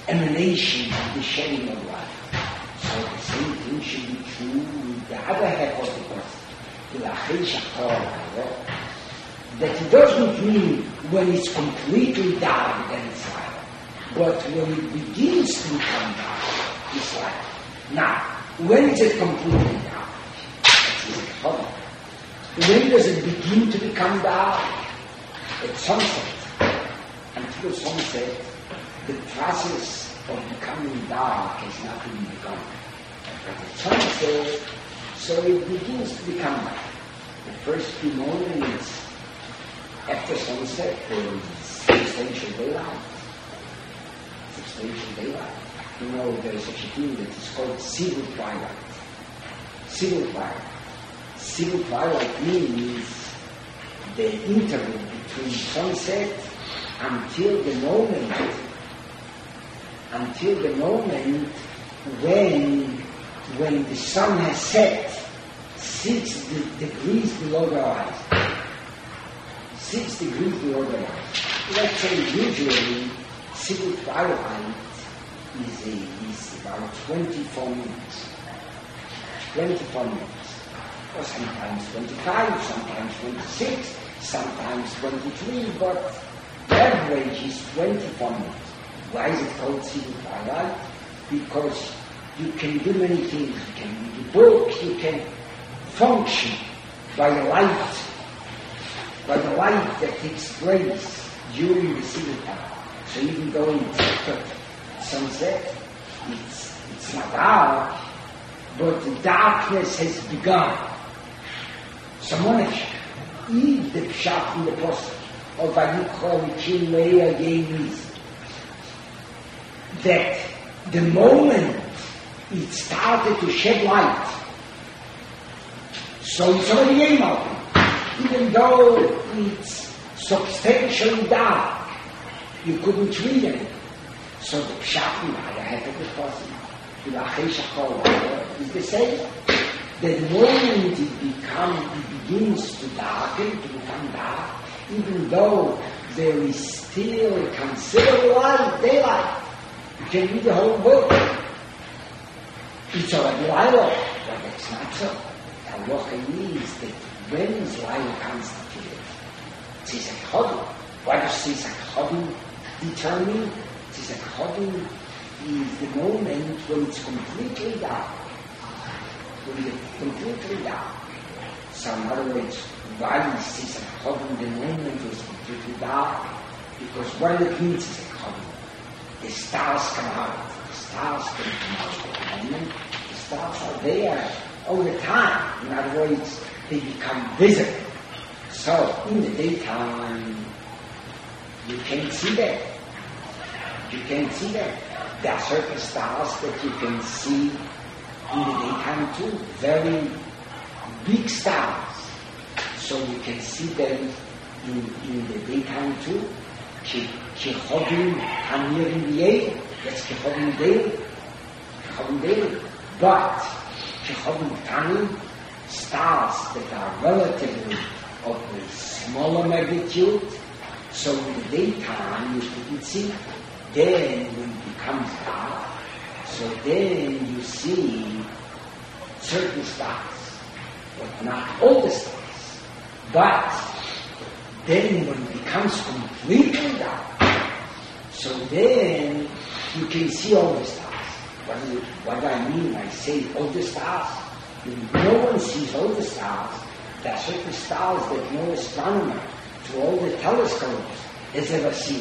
emanation of the shedding of light. So the same thing should be true with the other half of the person, the Lachei Shachor, that it doesn't mean when it's completely dark then it's light, but when it begins to become dark, it's light. Now, when is it completely dark? It's Chol. When does it begin to become dark? At sunset. Until sunset, the process of becoming dark has not even begun. But at sunset, so it begins to become dark. The first few moments after sunset, there is substantial daylight. Substantial daylight. You know, there is such a thing that is called civil twilight. Civil twilight. Civil twilight means the interval between sunset until the moment, until the moment when, when the sun has set six de- degrees below the horizon. Six degrees below the horizon. Let's say usually civil twilight is, a, is about twenty-four minutes. twenty-four minutes. Or sometimes twenty-five, sometimes twenty-six, sometimes twenty-three, but the average is twenty-four minutes. Why is it called civil twilight? Because you can do many things. You can read a book, you can function by the light, by the light that takes place during the civil twilight. So even though it's sunset, it's, it's not dark, but the darkness has begun. So Monesh, Eve the Pshat in the Post of Vayikra Vichim Leia Yemis, that the moment it started to shed light, so it's already came out, even though it's substantially dark, you couldn't read it. So the Pshat in the head of the person, the Lachei Shachor, is the same. The moment it becomes, it begins to darken, to become dark, even though there is still considerable light, daylight. You can read the whole book. It's already light, but it's not so. The halacha is that when is light constituted? Tzizak Chodim. Why does Tzizak Chodim determine? Tzizak Chodim is the moment when it's completely dark. When it's completely dark. So in other words, why is Tzizak Chodim the moment was completely dark? Because what it means is a Chodim. The stars come out. The stars can come out at the moment. The stars are there all the time. In other words, they become visible. So in the daytime, you can't see them. You can't see them. There are certain stars that you can see in the daytime too. Very big stars. So you can see them in, in the daytime too. Kechodim Hamir in the air. That's Kechodim daily. Kechodim daily. But Kechodim Tani, stars that are relatively of a smaller magnitude, so in the daytime you couldn't see. Then when it becomes dark, so then you see certain stars, but not all the stars. But then when it becomes completely dark, so then you can see all the stars. What, is it, what do I mean? I say all the stars. No one sees all the stars. There are certain stars that no astronomer through all the telescopes has ever seen.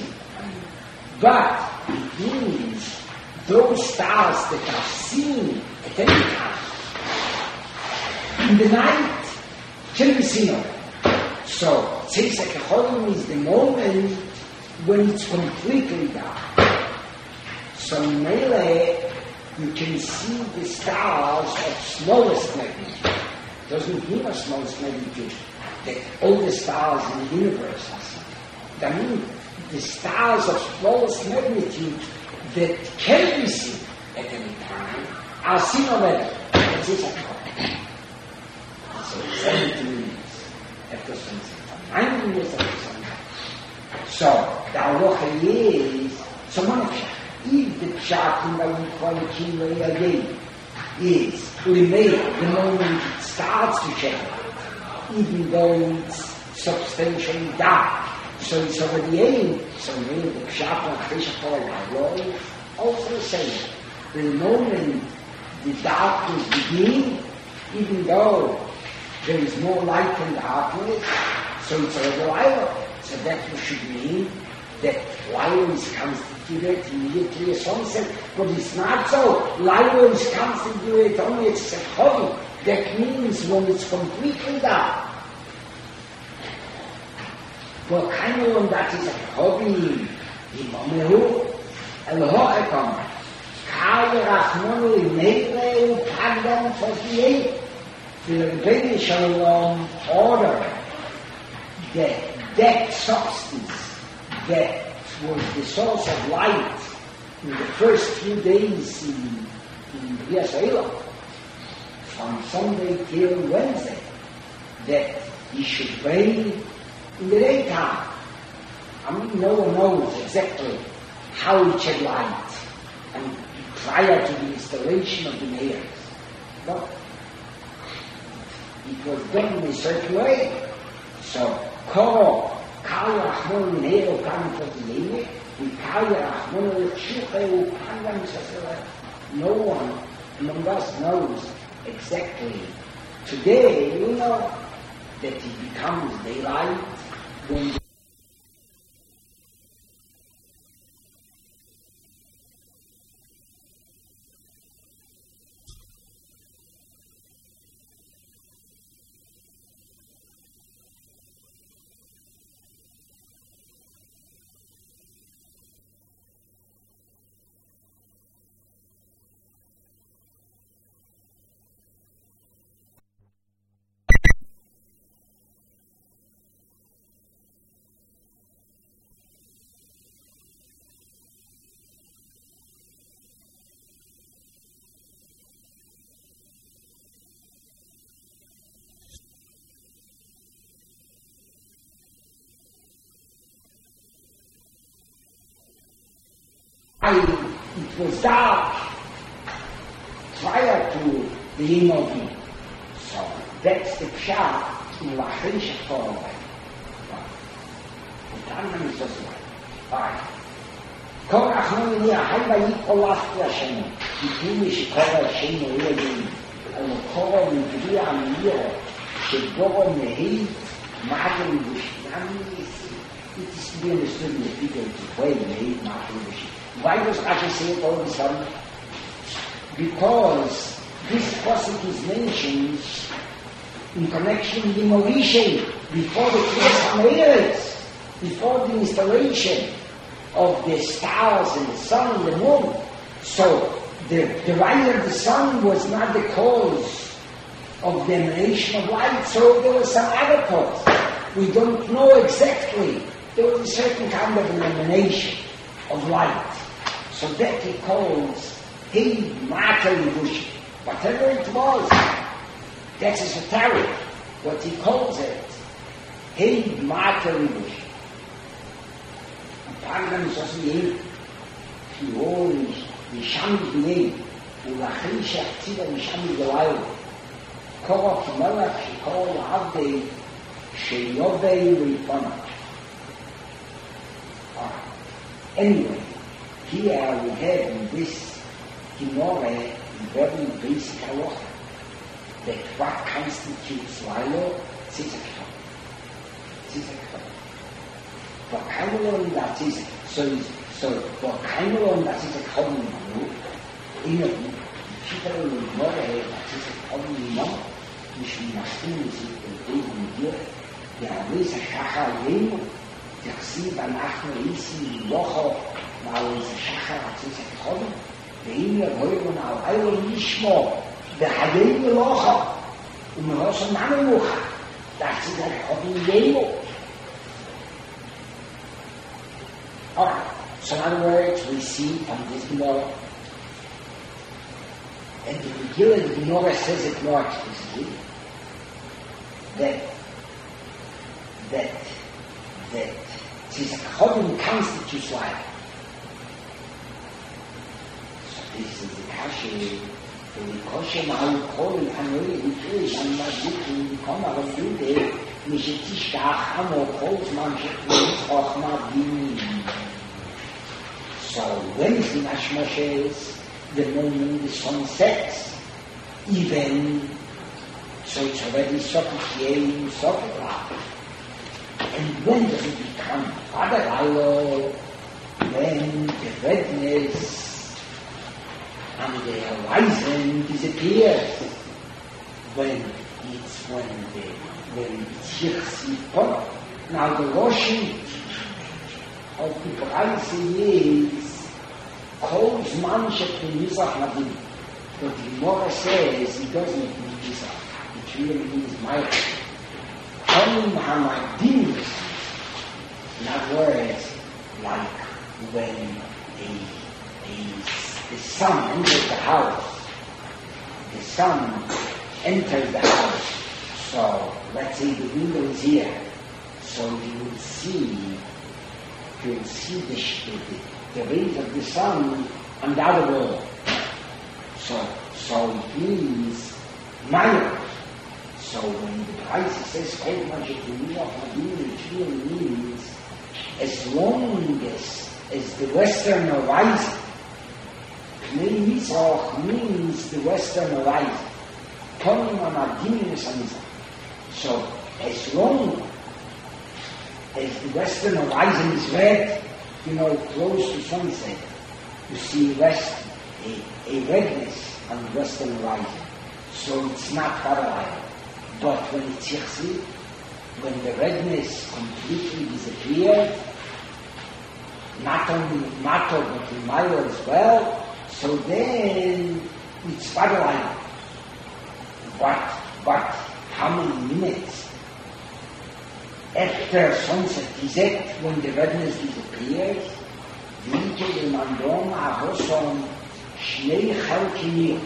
But it means those stars that are seen at any time in the night can be seen already. So, Tzeisak HaChodim is the moment when it's completely dark. So, Mele, you can see the stars of smallest magnitude. Doesn't mean a smallest magnitude that all the stars in the universe are seen. That means the stars of smallest magnitude that can be seen at any time are seen already. That's Tzeisak HaChodim. So, seventy minutes after sunset, ninety minutes after sunset. So, the halacha is, so Monesh, if the quality again is limit the moment it starts to change, even though it's substantially dark. So it's already aimed. So maybe the Pshat of Krishna also the same. The moment the darkness begins, even though there is more light than darkness, so it's already light. So that should mean that light is constituted immediately a sunset. But it's not so. Light is constituted only it's a hobby. That means when it's completely dark. Well, kind of when that is a hobby, Imamehu, El-Ho'ekam, Kal Rachmonu, Imeileu, Pagdam, forty-eight. The Rebbeinu Shalom order that that substance that was the source of light in the first few days in, in Yisrael, from Sunday till Wednesday, that he should pray in the daytime. I mean, no one knows exactly how it should light and prior to the installation of the mayors. But it was done in a certain way. So, Koro, Kal Rachmonu Nero Kam forty-eight, and Kal Rachmonu Shucheu Pandam Sasera. No one among us knows exactly. Today, we know that it becomes daylight when it was dark prior to the Yom. So that's the Pshat in Lachin Shachor. The Tanman is just like, alright. Kol Rachmonu Nero Hay Vayikol Lachti Hashem, Yituni Shekol Hashem Elohim, Elokoro Mivri Amiro, Sheboro Mehi, Magel Vishnamis. It is to be understood in the figurative way, Mehi, Magel Vishnamis. Why does Rashi say it all of a sudden? Because this pasuk is mentioned in connection with the Morishe, before the Kriyas before the installation of the stars and the sun and the moon. So the, the rise of the sun was not the cause of the emanation of light, so there was some other cause. We don't know exactly. There was a certain kind of an emanation of light. So that he calls Hey Mataribushi. Whatever it was, that's esoteric. What he calls it, Hey Mataribushi. Pagdam Sosiyeh, Fiori, Misham B'nei, Ulachin Shechtiva Misham B'nei, Koro Kimelach, Shekol Avdei, Sheyovei Ripona. Anyway, here we have in this Gemara a very basic halacha that what constitutes Lilo, Tzizak Chol. Tzizak Chol. For Kaimulon that is, so, so for Kaimulon that is a common rule, in a people in Gemara that is a common rule, which we must do is the day we do it. There are ways of Shachar Yemu, תכסיב אנחנו איסי לוחו מעל איזה שחר עצוץ התחודם ואם יבואו על איילו נשמו בחיים לוחו ומראש נענו מוחה תכסיב התחודם יאימו. Alright, so in other words, we see from this Gemara, and the Megillah, the Gemara says it more explicitly, that that that Tzizak Chodim constitutes life. So this is the Kashi, the Koshe Mahu Koli, Hanoi, Vitui, and Mazuki, Koma, Jude, Mishitishka, Hamo, Kolzman, Chochma, Bini. So when the Nashmoshes, the moment the sun sets, even, so it's already Sophisticated, Sophisticated. And when does it become Adagalo? When the redness and the horizon disappears. When it's when the when it's Yichsipon. Now the washing of the price is calls Manshek to Mizrach Nadim. But the Gemara says it doesn't mean Mizrach. It really means Ma'at. Only Hamadim, in other words, like when the, the, the sun enters the house, the sun enters the house, so let's say the window is here, so you will see, you will see the, the, the rays of the sun on the other wall. So, so it means Maya. So when the price says Kol Magic it really means as long as, as the western horizon, Pnei Mizrach means the western horizon. Konim Amadim is Amizrach. So as long as the western horizon is red, you know, close to sunset, you see west, a, a redness on the western horizon. So it's not Paralyle. But when it's Yichsi, when the redness completely disappeared, not only in Mato but in Mayo as well, so then it's Vadaline. But, but how many minutes after sunset is it when the redness disappears? V'ito l'mandom ha'hoson shnei chalkimir.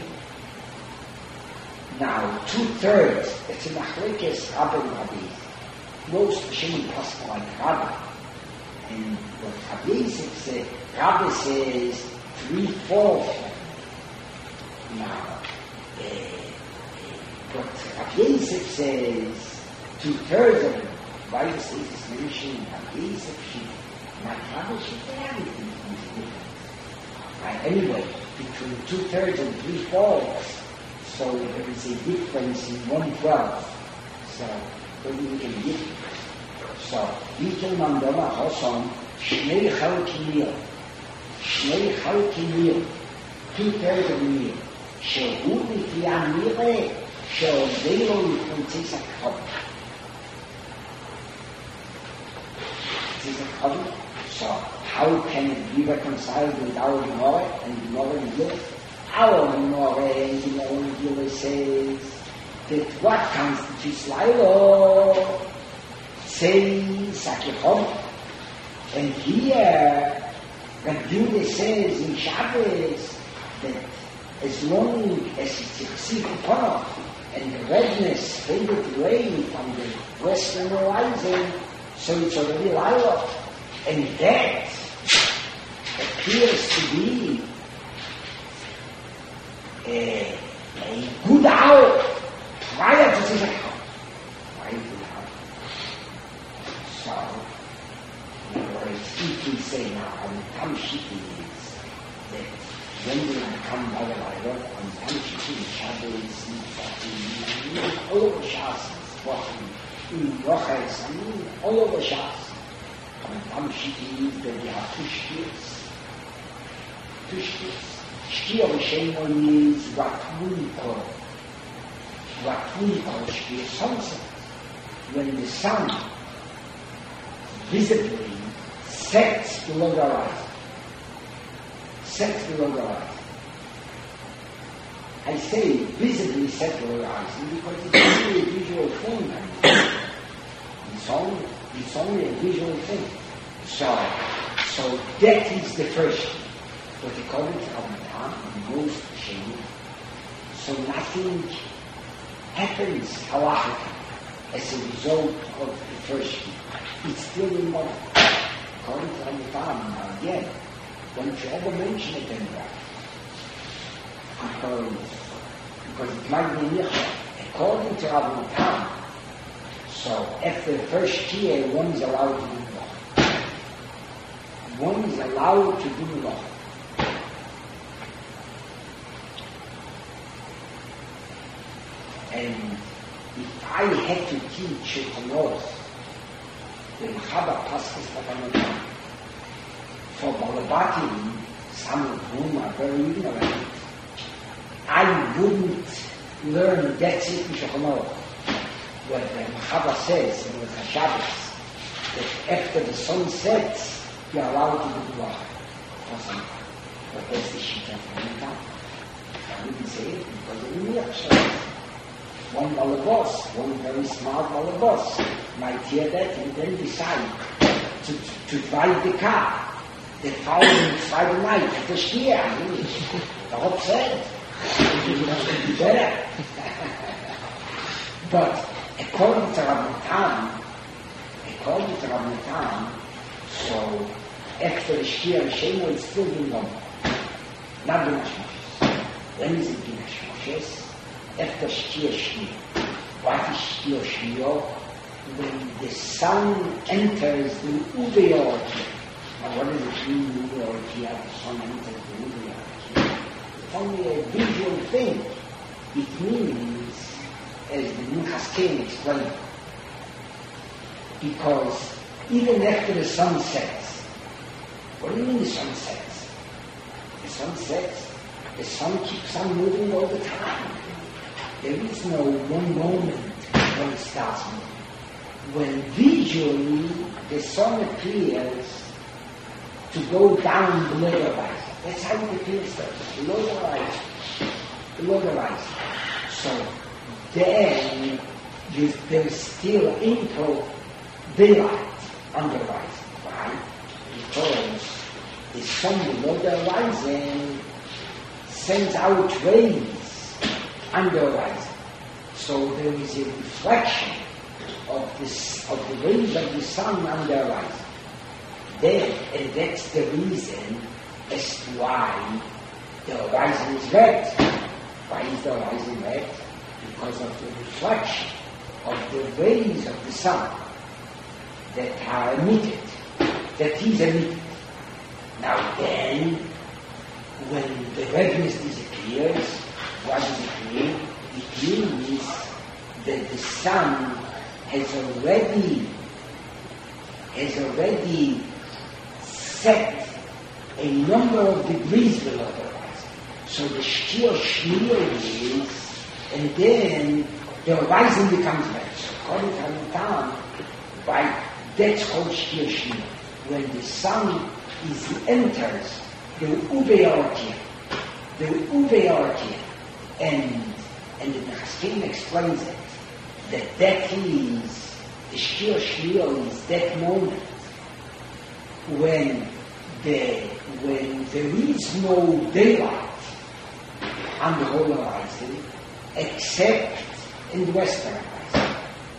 Now, two-thirds, it's a machlekes Rabbi Rabbi. Most Hashem Pascal like Rabbi. And what Rabbi says, Rabbi says three-fourths. Now, uh, uh, what Rabbi says two-thirds of it. Why does this mention Rabbi says? Not Rabbi should everything is different. Right? Anyway, between two-thirds and three-fourths, so there is a difference in one twelfth. So, what do we can get? So, Vitel Mandala Hoson, Shnei Chalkimir, Shnei Chalkimir, two-thirds of a meal. Shehu Lifi Amire, She'odelo Lifon Tzizak Chod. Tzizak Chod? So, how can it be reconciled with our Gemara and Gemara in this? Our Gemara in Gemara says that what constitutes Lailo? Say Sakechom. And here, Rabbi says in Shabbos that as long as it's Yichsik upon and the redness faded away from the western horizon, so it's already Lailo. And that appears to be a, a good hour prior to Tzizak Chod. Why good hour? So, in other words, if we say now, on Tamshiki is that when we come by the Laila, on Tamshiki, Shabbos, Nitzati, all over Shas, in Rochas, I mean, all over Shas. On Tamshiki is that we have two shtirs. Two shtirs. Shtir Rishon means what we call, what we call Shtir sunset. When the sun visibly sets below the horizon. Sets below the horizon. I say visibly set below the horizon because it's only a visual thing. It's only, it's only a visual thing. So, so that is the first thing. But according to Ramadan, most shame, so nothing happens halachically as a result of the first thing. It's still in one. According to Ramadan, now again, don't you ever mention it anywhere. because, because it might be Nichel. According to Rabbi Tam, so after the first year, one is allowed to do law. One is allowed to do law. And if I had to teach it to North, the Chaba Paskas Takanot, for Balabati, some of whom are very ignorant, I wouldn't learn that Sifri Shochanor, where the Chaba says in the Shabbos that after the sun sets, you're allowed to do law for some time. But that's the Shita from the time. I wouldn't say it because of the Niyach. One balabos, one very smart balabos, might hear that and then decide to, to, to drive the car the following Friday night at the Shia. They're upset. Be better. But according to Rabbi Tam, according to Rabbi Tam, so after the Shia Shema it's still being done. Not the Mashmoshes. When is it the Mashmoshes? After Shtia Shnia. What is Shtia Shnia? When the sun enters the Ubeortia. Now what does it mean, Ubeortia? The sun enters the Ubeortia. It's only a visual thing. It means, as the Minchas Kain explained, because even after the sun sets, what do you mean the sun sets? The sun sets, the sun keeps on moving all the time. There is no one moment when it starts moving. When visually the sun appears to go down below the horizon. That's how it appears to us, below the horizon. Below the horizon. So then you, there's still ample daylight on the horizon. Why? Because the sun below the horizon sends out rays on the horizon. So there is a reflection of this of the rays of the sun on the horizon. Then, and that's the reason as to why the horizon is red. Why is the horizon red? Because of the reflection of the rays of the sun that are emitted, that is emitted. Now then, when the redness disappears, what does it mean? It means that the sun has already has already set a number of degrees below the horizon. So the Shtia Shnia is, and then the horizon becomes red. So according to Rambam, right, that's called Shtia Shnia. When the sun is enters the Ubeortia, the Ubeortia, and and the Minchas Kain explains it, that that is, the Shtia Shnia is that moment when the, when there is no daylight on the whole horizon, except in the western horizon.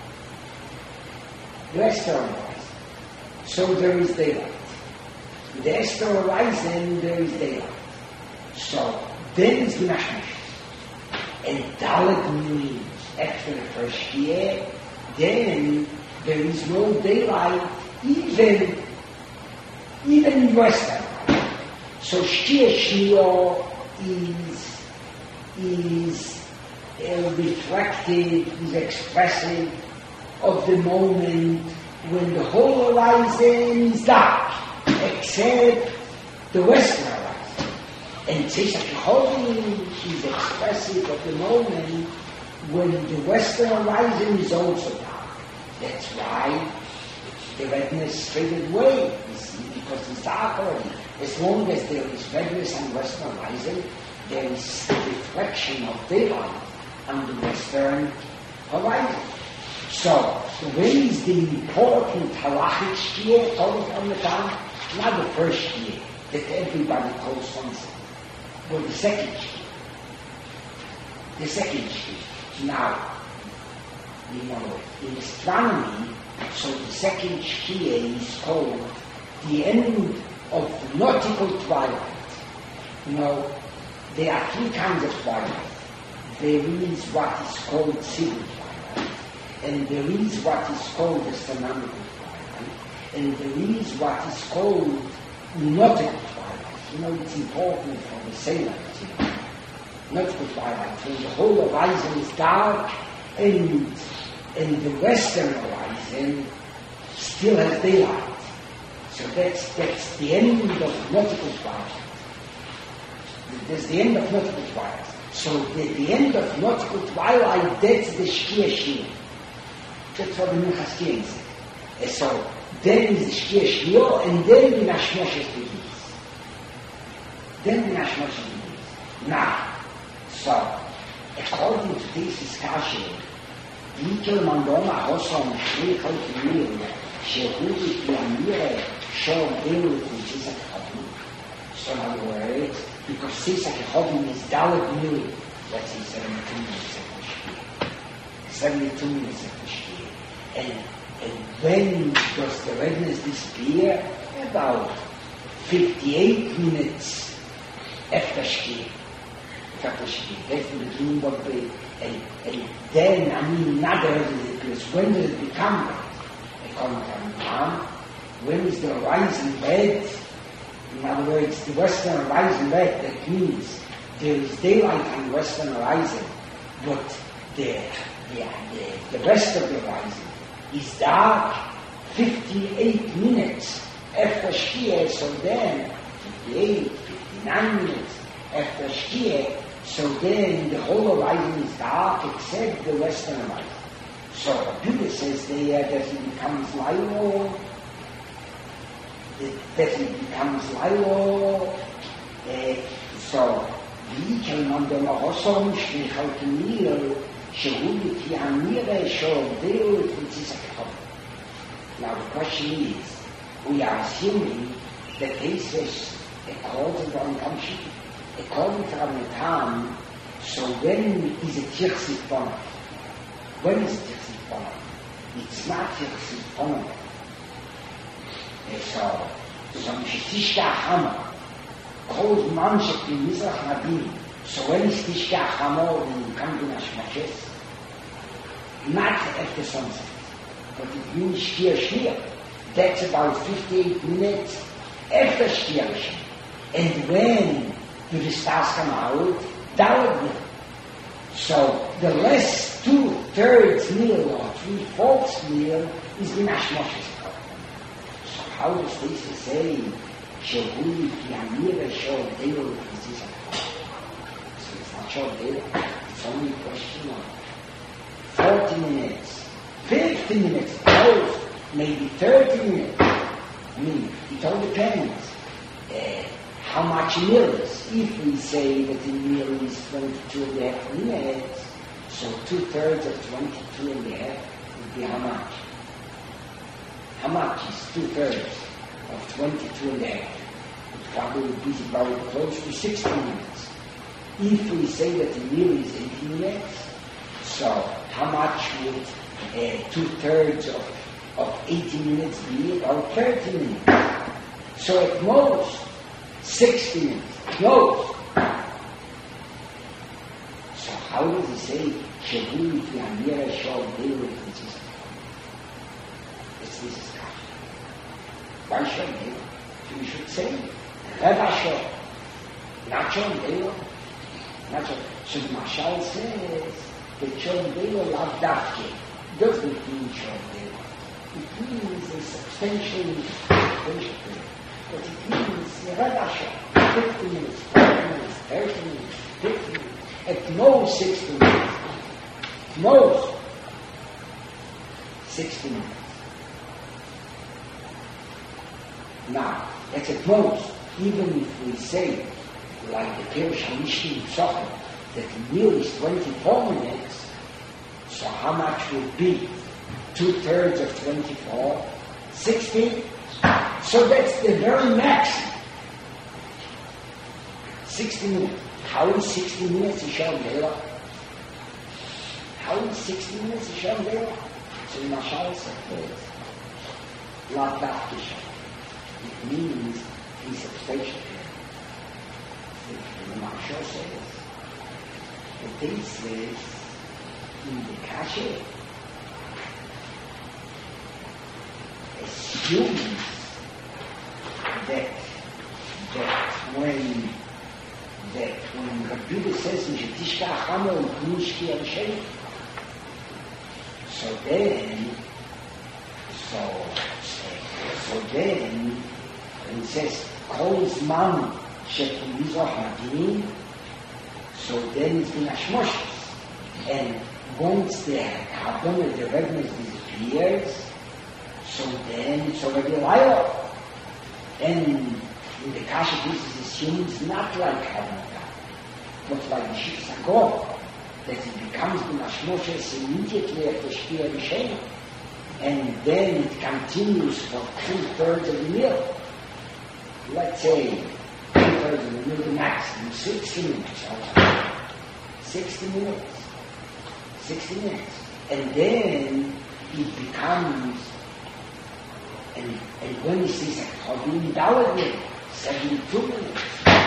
The western horizon. So there is daylight. In the eastern horizon, there is daylight. So then is the Mashmoshes. And Dalet means after the first year, then there is no daylight even even in western. So Shtia Shnia is is uh, reflective, is expressive of the moment when the whole horizon is dark, except the western horizon. And Tzisha Kecholim is expressive of the moment when the western horizon is also dark. That's why the redness faded away, you see, because it's dark already. As long as there is redness on the western horizon, there is a reflection of daylight on the western horizon. So, when is the important halachic year told on the time? Not the first year that everybody calls sunset, but the second year. The second year. Now, you know, in astronomy, so the second year is called the end of nautical twilight. You know, there are three kinds of twilight. There is what is called civil twilight, and there is what is called astronomical twilight, and there is what is called nautical twilight. You know, it's important for the sailor to know. Nautical twilight, when the whole horizon is dark, and, and the western horizon still has daylight. So that's, that's the end of nautical twilight. That's the end of nautical twilight. So the, the end of nautical twilight, that's the Shkia Shkia. That's what the Minchas Kiyam said. So then is the Shkia Shkia, and then the Nashmoshes begins. Then the Nashmoshes begins. Now, so according to this discussion, Dikel Mandoma Hosom Shrichel Kimir, Shehudi Kiamire, Shor Delu Kuchisa Khabun. So in other words, because Sisak Khabun is Dalet Mil, that's in seventy-two minutes of the Shkia. seventy-two minutes of the Shkia. And, and when does the redness disappear? About fifty-eight minutes after Shkia. After Shkia. That's the beginning of the, and, and then, I mean, not early, because when does it become red? According to Rambam, when is the horizon red? In other words, the western horizon red, that means there is daylight on the western horizon, but the, the, the, the rest of the horizon is dark fifty-eight minutes after Shkia, so then fifty-eight, fifty-nine minutes after Shkia, so then the whole horizon is dark except the western horizon. So Peter says there that it becomes Lilo, that it becomes Lilo, uh, so Dikel Mandoma Hosom Shrichel Kimir, Shehudi Kiamire, Shor Delu Kuchisa Khabun. Now the question is, we are assuming that he says, according to Rambam, according to Rambam, so when is a Tirsit Bonnet? When is it Tirsit Bonnet? It's not Tirsit Bonnet. So, so Tishka Hama calls Manshek in Mizrach Rabin. So when is Tishka Hama when you come to Nashmoshes? Not after sunset, but it means Shkia Shkia. That's about fifty-eight minutes after Shkia Shkia. And when do the stars come out? Dalet. So the last two-thirds meal or three-fourths meal is the Nashmoshes. So how does this say, Shehudi Kiamire Shor Delu Kuchisa Khabun? So it's not Shor Delu, it's only a question of forty minutes, fifty minutes, no, maybe thirty minutes. I mean, it all depends. Uh, how much meal is? If we say that the meal is twenty-two and a half minutes, so two-thirds of twenty-two and a half would be how much? How much is two-thirds of twenty-two and a half? It probably would be about close to sixty minutes. If we say that the meal is eighty minutes, so how much would uh, two-thirds of, of eighty minutes be? About thirty minutes. So at most, sixty minutes. Most. So how does he say, Shehudi Kiamire Shor Delu Kuchisa Khabun? It's this discussion. Why Shor Delu? You should say, Reba Shor. Not Shor Delu. Not Shor. So the Mashal says, that Shor Delu Lav Dafke doesn't mean Shor Delu. It means a substantial, substantial thing. But it means Reba Shor. fifty minutes, forty minutes, thirty minutes, fifty minutes, at most sixty minutes. Most sixty minutes. Now, that's at most, even if we say, like the Pirush HaMishni Psochim, that the meal is twenty-four minutes, so how much would be two-thirds of twenty-four? sixty? So that's the very maximum. sixty minutes. How is sixty minutes a Shor Delu? How is sixty minutes a Shor Delu? So the Mashal says, Lav Dafke Shor. It means in substantial period. the Maharsha says, the this is in the Kasha assumes that that when that when Rabbi says in Shetishka Achama and Kunishki and Sheikh, so then so so then when it says Kol Zman Shekum Mizrach Madinim, so then it's been Ashmoshes, and once the Kabbalah, the redness disappears, so then it's already a liar. And in the Kasha this is assumed not like Hanukkah, but like the Shifsagor, that it becomes the Mashmoshes immediately after Shkia Rishena, and then it continues for two-thirds of the meal. Let's say two-thirds of the meal, the maximum, sixty minutes. sixty minutes. sixty minutes. And then it becomes, and, and when he says a Chavim Daladin, seventy-two minutes.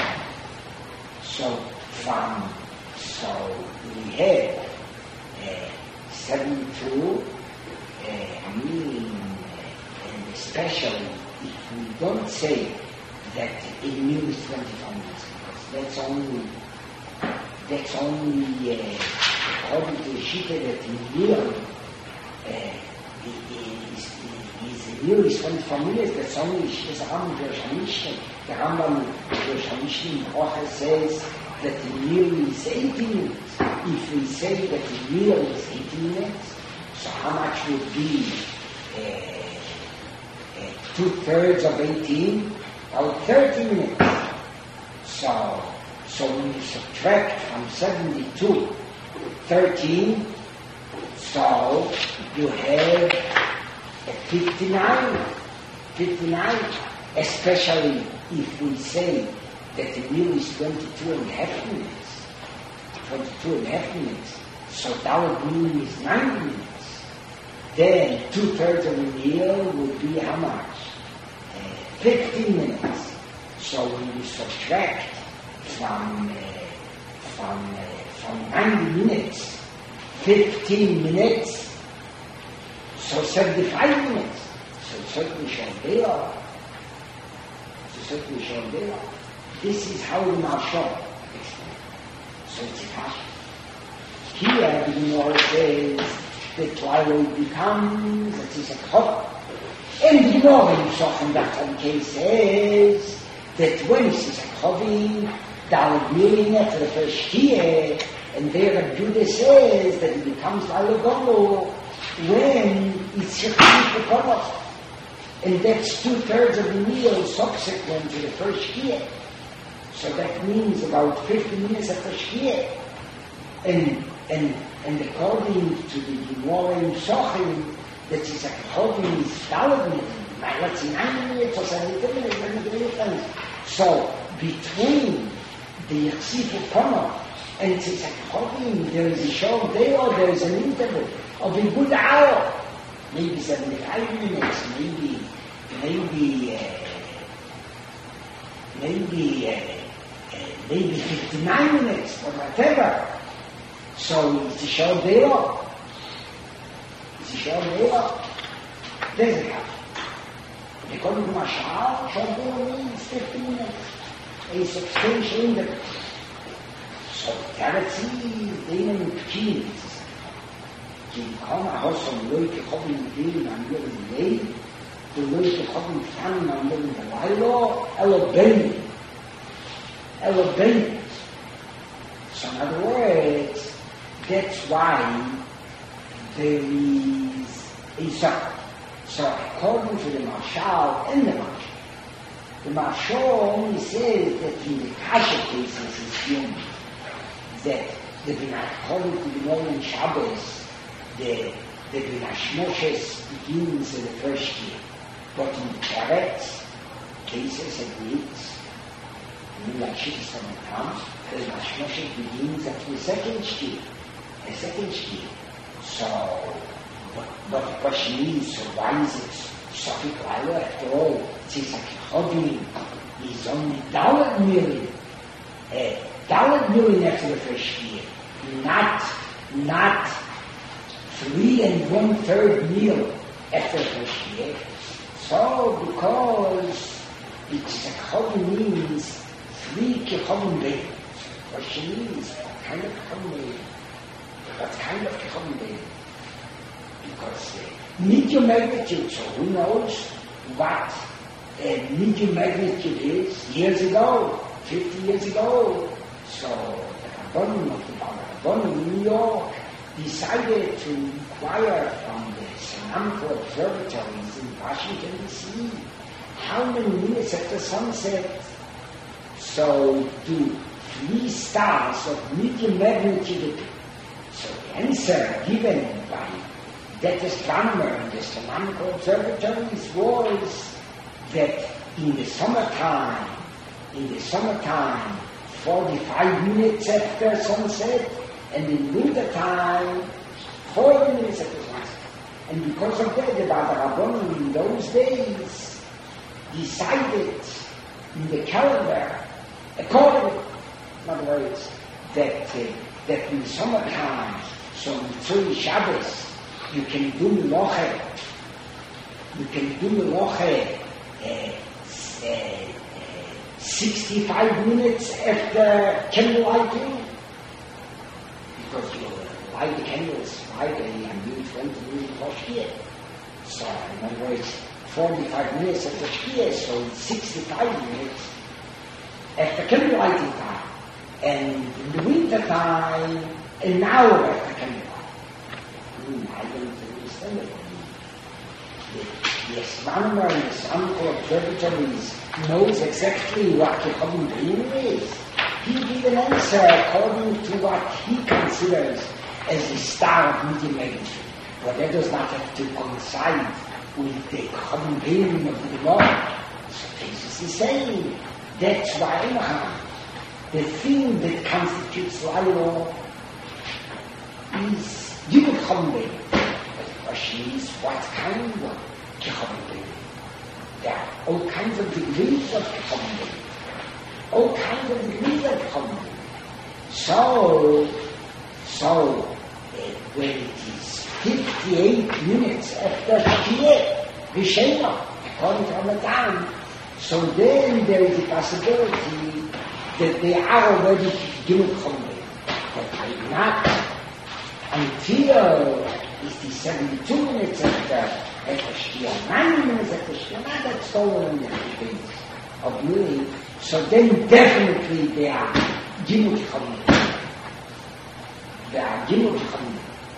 So from, so we have uh, seventy-two, uh, meaning, uh, and especially if we don't say that a meal is twenty-four minutes, because that's only, that's only, uh, according to the Shita that a meal, uh, is, is a meal is twenty-four minutes, that's only Shita Rambam Rosh HaMishnah. The Rambam Rosh HaMishnah Kocha says that the meal is eighty minutes. If we say that the meal is eighty minutes, so how much would be uh, uh, two-thirds of eighteen? About thirty minutes. So, so when you subtract from seventy-two, thirteen, so you have uh, fifty-nine. fifty-nine, especially if we say that the meal is twenty-two and a half minutes. twenty-two and a half minutes. So our meal is ninety minutes. Then two-thirds of the meal would be how much? Uh, fifteen minutes. So when you subtract from uh, from uh, from ninety minutes, fifteen minutes, so seventy-five minutes. So certainly Shandela. So certainly Shandela. This is how the Maharsha explains. So it's a kasha. Here the Gemara says that twilight becomes a tzizak. And the Gemara in Sochem Dachon case says that when it's a chovim, down million after the first year, and there Judah says that it becomes Lalagomo when it's Shechit B'Kolach. And that's two-thirds of the meal subsequent to the first year. So that means about fifty minutes after Shkia. And, and, and according to the Gemara in Sochem, that is a chovim is Dalad, let's say nine minutes or seventy minutes. So between the Yichsif Upana and Tzizak Chovim, there is a short day or there is an interval of a good hour, maybe seventy-five minutes, maybe, maybe, uh, maybe, uh, uh, maybe fifty-nine minutes or whatever. So it's a short day or it's a short day or there's a couple. According to Mashal, short day means fifty minutes. A substantial interval. So Taratzi is denen und Pkin. כי כאן ההוסם לא יכולים לדין מהמיר בליל, ולא יכולים לפעמים מהמיר בלילה, אלא בין. אלא בין. So in other words, that's why there is a sucker. So according to the Mashal and the Mashal, the Mashal only says that in the Kasha cases it's assumed that the Binat Cholik, the Gemara in Shabbos, the, the Binat Shmoshes begins in the first year. But in the Teretz cases it means, in the Shittis from the comes, the Binat Shmoshes begins at the second year. The second year. So, but, but the question is, so why is it Sofik Laila after all? Tzizak Chovim is only Dalet million. uh, Dalet Milin after the first year, not, not three and one third meal after the first year. So, because it's a Chol means three Kechol Day. What she means, what kind of Kechol Day? What kind of Kechol Day? Because uh, medium magnitude, so who knows what uh, medium magnitude is years ago, fifty years ago. So the Rabbanim of the Rabbanim in New York decided to inquire from the astronomical observatories in Washington, D C how many minutes after sunset so do three stars of medium magnitude. So the answer given by that astronomer in the astronomical observatories was that in the summertime, in the summertime, forty-five minutes after sunset, and in wintertime, forty minutes after sunset. And because of that, the Rabbanim in those days decided in the calendar, according, in other words, that, uh, that in summertime, so Mitzvah Shabbos, you can do Meloche, you can do Meloche uh, uh, sixty-five minutes after candle lighting, because you light the candles Friday and do twenty minutes before Shkia. So, in other words, forty-five minutes after Shkia, so it's sixty-five minutes after candle lighting time. And in the winter time, an hour after candle lighting. I don't understand it. The, the astronomer in the astronomical observatories knows exactly what Kechavim Bein is. He gives an answer according to what he considers as the star of medium magnitude. But that does not have to coincide with the Kechavim Bein of the Gemara. So Jesus is saying, that's why Abraham, the thing that constitutes Lailo is Yimut Kechavim Bein. But the question is, what kind of Kechavim Bein? There are all kinds of degrees of Kechavim Bein. All kinds of degrees of Kechavim Bein. So, so, uh, when it is fifty-eight minutes after Shkia, Rishena, according to Ramadan, so then there is a possibility that they are already Yimut Kechavim Bein. But not until it's the seventy-two minutes after after Shkia, ninety minutes after Shkia, not that stolen things of Yuli. So then definitely they are Gimut Kechavim. They are Gimut Kechavim.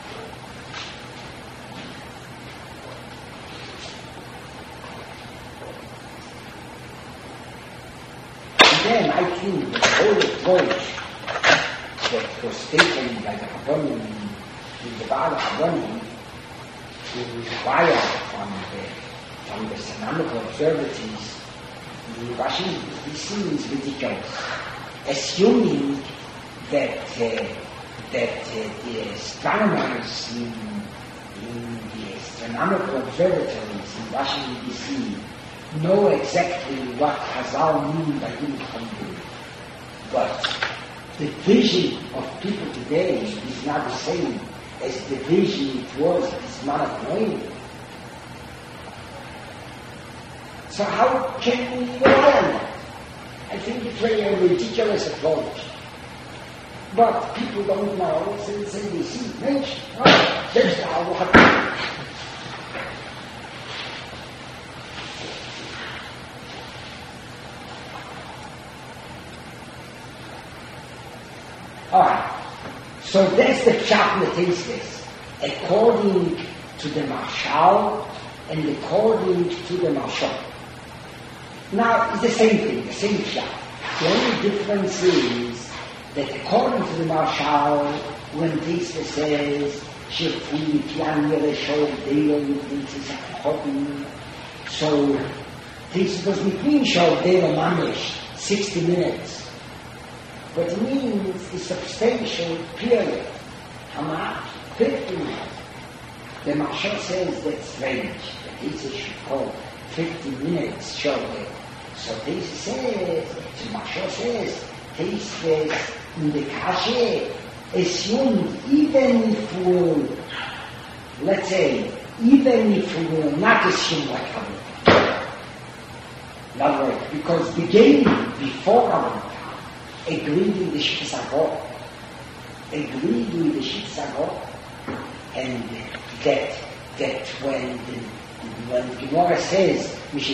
Then I think the whole approach that was taken by the Rabbanim in the Baal Rabbanim to require from the from the astronomical observatories in Washington D C is ridiculous, assuming that uh, that uh, the astronomers in, in the astronomical observatories in Washington D C know exactly what Chazal mean by Yimut Kechavim. But the vision of people today is not the same as the vision it was at this Manat. So how can we rely on that? I think it's very a ridiculous approach. But people don't know, so they say they see, Mensch, oh, there's the Allah. Alright, so that's the Pshat Netisdes, according to the Marshal and according to the Marshal. Now, it's the same thing, the same Pshat. The only difference is that according to the Marshal, when Tisdes says, Shefui Kian Yereshol Deil, Tisdes Achobin, so Tisdes does not mean Shol Deil Mamish, sixty minutes. But it means a substantial period. How much? fifty minutes. The Marshal says that's strange. The Tisdes should call fifty minutes shorter. So this says, the Marshal says, Tastes in the kashe assumed even if we'll, let's say, even if we will not assume like Hamilton. In other words, because the game before Hamilton agreed with the Shitzagot, agreed with the Shitzagot, and that that when the, when the Gemara says,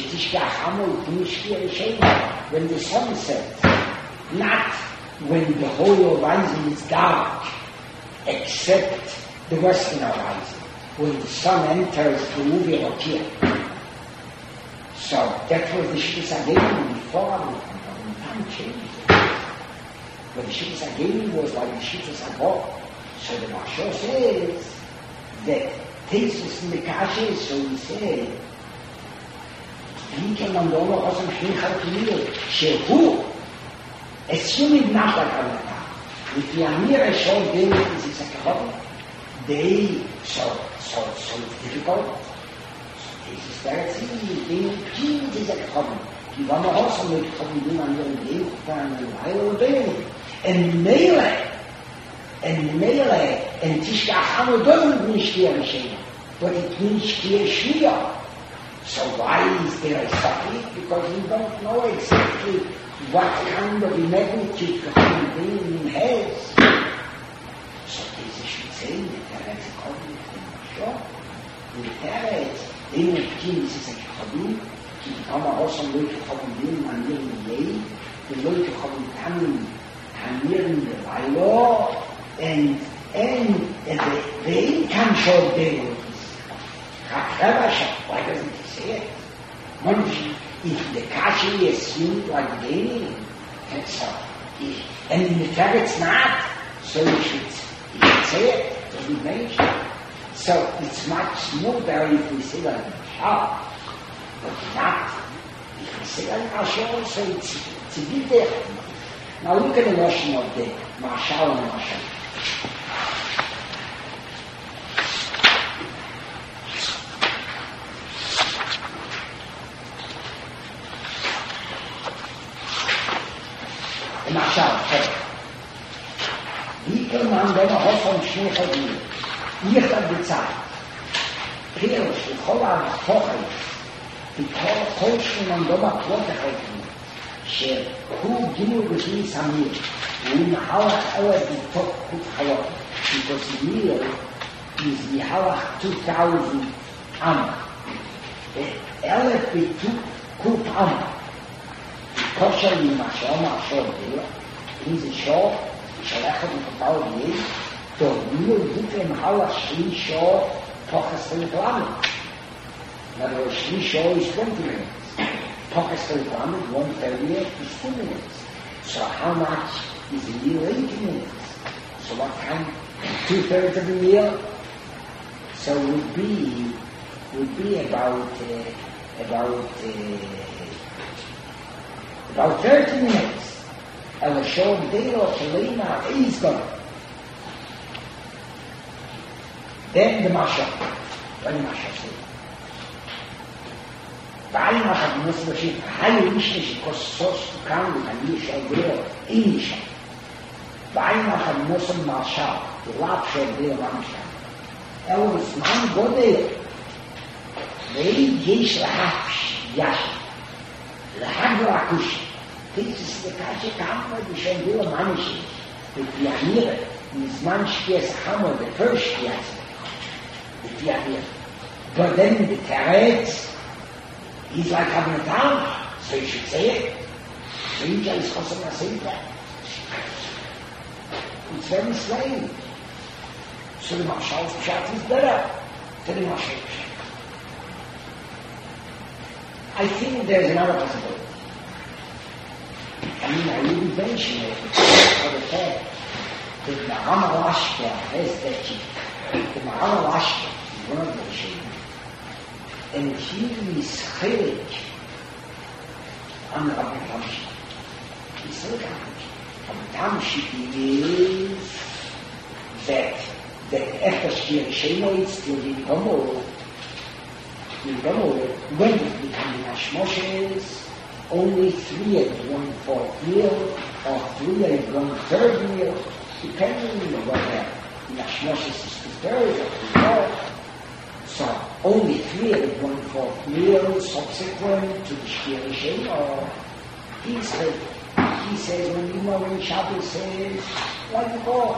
when the sun sets, not when the whole horizon is dark, except the western horizon, when the sun enters the Uvi Rokia. So that was the Shittas Ageni before Hamilton, but time changed it. But the Shittas Ageni was like the Shittas Agor. So the Mashal says that Tesis in the Kashe, so he said, he came on the Omer Osam Shmin Chalkimil, Shehu, assuming not like Hamilton. With the Amir Eshol David is his Akabot, they, so, so, so it's difficult. Es ist der Ziel, den Kind ist er gekommen. Die waren auch so mitgekommen, die man ihren Weg gefahren, eine Weile und Ding. Und Meile, und Meile, und Tischkach haben wir nicht hier geschehen. But it means here Shia. So why is there a suffix? Because we don't know exactly what kind of magnitude the human being has. So this should say that there is a comment from Mashal. With that, in the Kim is a Chabin, die kann man auch so Leute haben, die an ihrem Leben, die Leute haben dann an ihrem Weilo, und they can show them why doesn't he say it? If the Kashi is assumed like they, and so, and in the fact it's not, so you should, you should say it, to be mentioned. So it's much smoother if we say like Mashal, but not if we say like Mashal, so it's, it's a bit different. Now look at the notion of the Mashal and Mashal. The Mashal, hey. Wie kann man denn auch vom Schnee verdienen? Ich habe gesagt, Pirus, die Chola, die Tochter, die Kolschen und Doma Klotegheiten, שהוא גימו בשני סמיר, והוא מחלך אלף בתוך קוף חלות, because Mir is the halach two thousand Amma. אלף בתוך קוף Amma. כושר ממשהו, משהו דלה, אם זה שור, שלחת מפתאו דיין, טוב, Mir gibt ihm halach שני שור, תוך עשרים פלמים. אבל שני שור is twenty minutes. Talks to the one thirty-eight is two minutes. So how much is a meal? Eight minutes. So what time? Two thirds of a meal. So would be would be about uh, about uh, about thirty minutes. And a short day or Shalina is gone. Then the Masha. When the Masha says. Weil man hat muss man heil nicht kostos kann man nicht sagen ich weil man hat muss man schauen die Lapsche der Lamscha er ist man gode weil ich lahach ja lahach rakush this is the kache kamma die schon der Mensch mit Pionier ist man spielt hammer the first yes the Pionier but then the carrots he's like having a town, so you should say it. So you guys also want to say that. It's very strange. So the Mashal's Pshat is better than the Mashal's Pshat. I think there's another possibility. I mean, I will mention it for the fact that the Mahama Lashka has that chief. The Mahama Lashka is one of the chief. And he is chilek on Rabbi Tamshi. He said Rabbi Tamshi is that that Efashir Shemoitz to the Gomor, the Gomor, when it became Hashmoshes, only three and one fourth meal, or three and one third meal, depending on whether in Hashmoshes is two thirds or three fourths. So only three and one fourth meal subsequent to the Shkia Rishon, or he said, he says when you know when Shabbos says, like the God.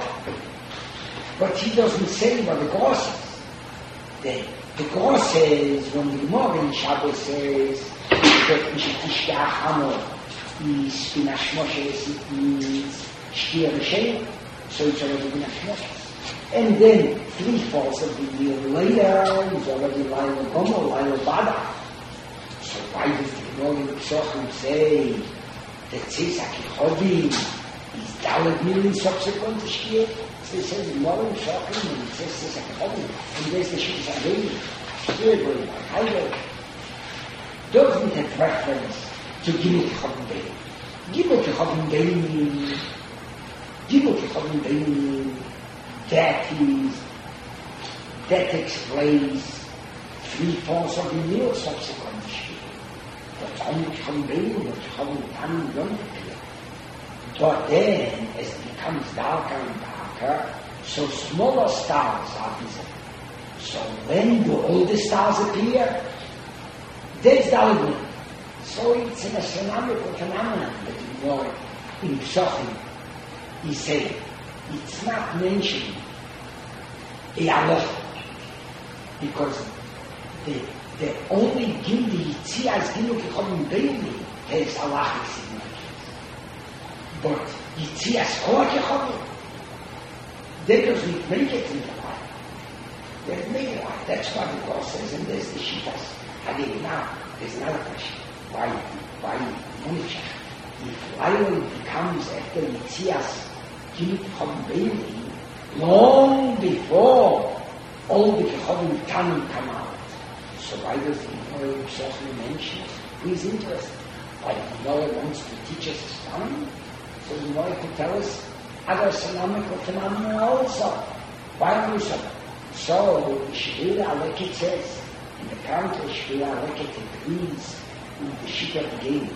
But he doesn't say what the God says. The, the God says when the Gemara in Shabbos says that Mishakishka Hamor is in Hashmoshes is Shkia Rishon, so it's already in Hashmoshes. And then three-fourths of the year later is already Laila Gomo, Laila Bada. So why does the Gemara in Psochim say that Tzeisak Yechodim is Dalet Milim subsequent to Shkia? So it says the Gemara in Psochim and it says Tzeisak Yechodim. And there's the Shkia Zaveli. Shkia going by Haidel. Doesn't have preference to Gimel Yechodim Bein. Gimel Yechodim Bein. Gimel Yechodim Bein. That is, that explains three-fourths of the meal subsequent to Shkia. That's only from Bein, that's from Tam Yom Kippur. But then, as it becomes darker and darker, so smaller stars are visible. So when do all the stars appear? There's Daled. So it's an astronomical phenomenon that you know in Psochim. He said, it's not mentioned a Allah because the the only give the Yitzias Gimel Yechodim Bein has Halachic significance. But Yitzias Koach Yechodim, they doesn't make it in the life. They make it like that's what the God says, and there's the Shittas. Again, now there's another question: why why Monichach? If Laila becomes after Yitzias Gimel Yechodim Bein, long before all the Kechodim Tanim come out. So why does the Gemara Psochim mention it? He's interested. Why the Gemara wants to teach us astronomy? So the Gemara could tell us other astronomical phenomena also. Why are we so? So Shvira Aleket says, in the counter Shvira Aleket agrees with the Shita of the game.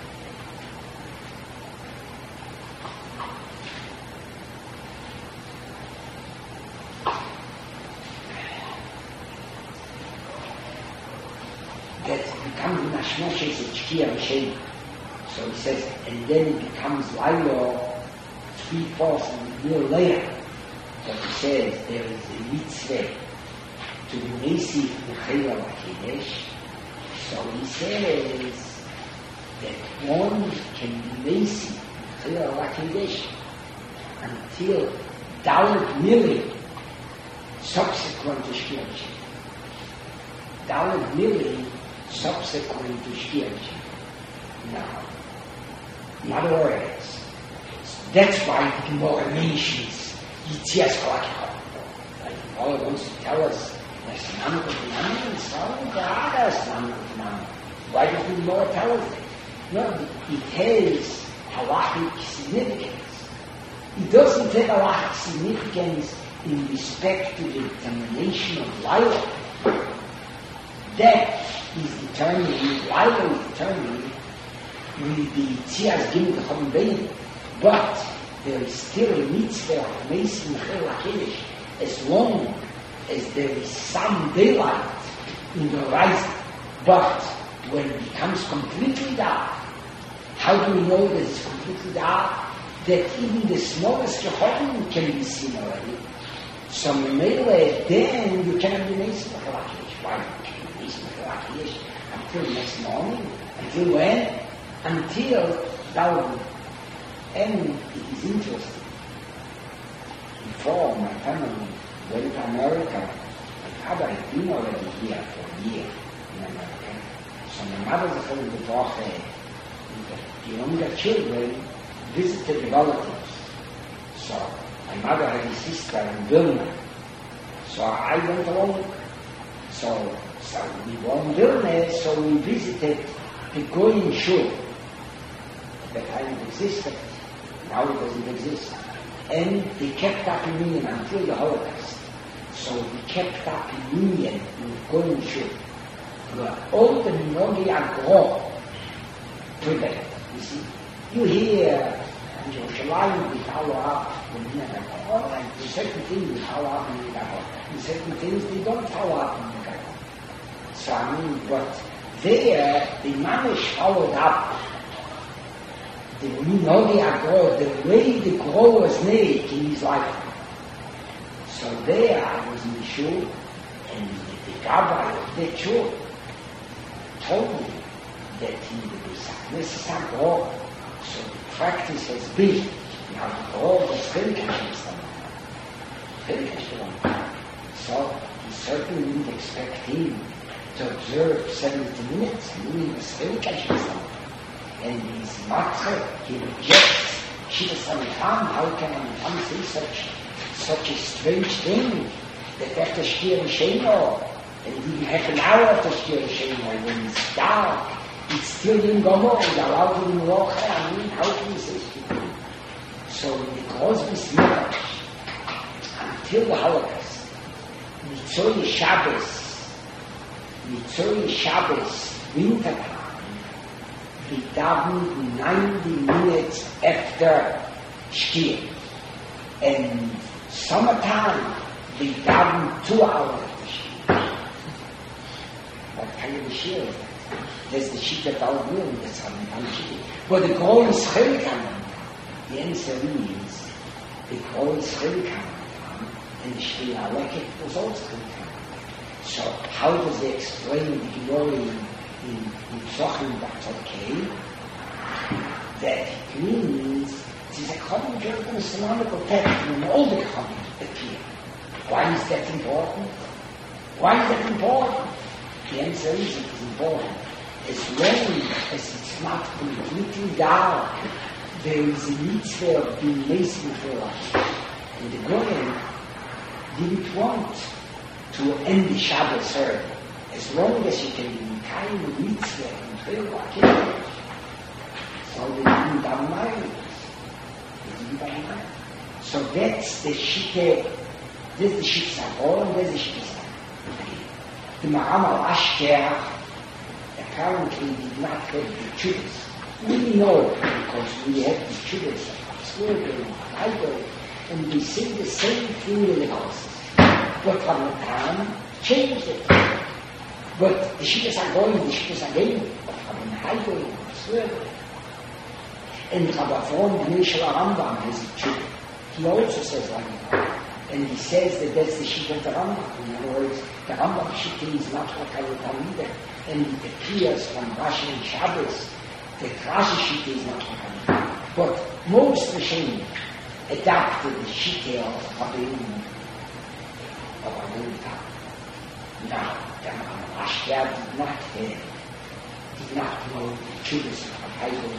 That becomes Hashmoshes and Shkia Rishon. So he says, and then it becomes Laila three-fourths and a year later. But he says there is a mitzvah to be Nesi Mechela Lakidesh. So he says that one can be Nesi Mechela Lakidesh until Dalet Mili subsequent to Shkia Rishon. Dalet Mili subsequent to Shkia Rishon. Now, in other words, that's why the Gemara mentions Yitzias Koach Yechodim. Like the Gemara wants to tell us the astronomical phenomenon is following the other astronomical phenomenon. Why does the Gemara tell us that? No, it has halachic significance. It doesn't have halachic significance in respect to the determination of Laila. That is determined, Laila is determined with the Yitzias Gimel Yechodim Bein, but there is still a mitzvah of Nesi Mechela Lakidesh as long as there is some daylight in the horizon. But when it becomes completely dark, how do we know that it's completely dark? That even the smallest Yechodim can be seen already. So Memele, then you cannot be Nesi Mechela Lakidesh. Why? Until next morning. Until when? Until Dalet. And it is interesting. Before my family went to America, my father had been already here for a year in America. So my mother was having the daughter, the younger children visited the relatives. So my mother had a sister in Vilna. So I went along. So So we were in Vilna, so we visited the Goyin Shul. At that time it existed. Now it doesn't exist. And they kept up in union until the Holocaust. So we kept up in union with Goyin Shul. Where all the Minogi Agro prevailed. You see, you hear in Jerusalem, we follow up when we never go. All right, there's certain things we follow up when we go. There's certain things they don't follow up when we go. So I mean, but there, the Manish followed up the Minori God, the way the growers make in his life. So there I was in the shul, and the, the Gabbai of the shul told me that he was a God. So the practice has been, now the God was very conscious. Very conscious. So he certainly didn't expect him to observe seventy minutes. He was very conscious. And his matzah, he rejects Shiva Samitam. How can a say such such a strange thing? That after Shir Sheno, and he didn't have an hour to Shir Sheno, when it's dark, it's still in Gomor, and allowed him to walk. I mean, how can you say such? So in the Crosby Smirach, until the Holocaust, Mitzvah Shabbos, Mitzvah Shabbos, winter time, we davened ninety minutes after Shkia. And summertime, we davened two hours after Shkia. What kind of a Shkia? There's the Shkia of our room, that's how we come Shkia. But the goal is Chilkan. The answer is, the goal is Chilkan. And the Shkia Aleket was also Chilkan. So how does he explain the glory in, in Zochim, that's okay, that it means it is a common German astronomical text when all the comments appear. Why is that important? Why is that important? The answer is it is important. As long as it's not completely dark, there is a mitzvah of being amazing for us. And the Goyen didn't want to end the Shabbos early. As long as you can be kind of mitzvah and very lucky. So they didn't have married. They didn't have married. So that's the Shike, that's the Shike Sagor, and that's the Shike Sagor. The Maram al-Ashker apparently did not have the chubas. We know, because we have the chubas of Swerve and Bible, and we see the same thing in the houses. But from the time, changed it. But the Shittas are going, the Shittas are going, but from the highway, the Swerve. And Rabbi Fron, the Nishal Rambam, has a chub. He also says like that. And he says that that's the Shittas of the Rambam. In other words, the Rambam Shittas is not like a Tamida. And it appears from Rashi and Shabbos that Rashi Shittas is not like a Tamida. But most Rishonim adapted the Shittas of Rabbeinu, of Rabbeinu Tam. Now, the Ashker did not have, did not know the Judas of Bible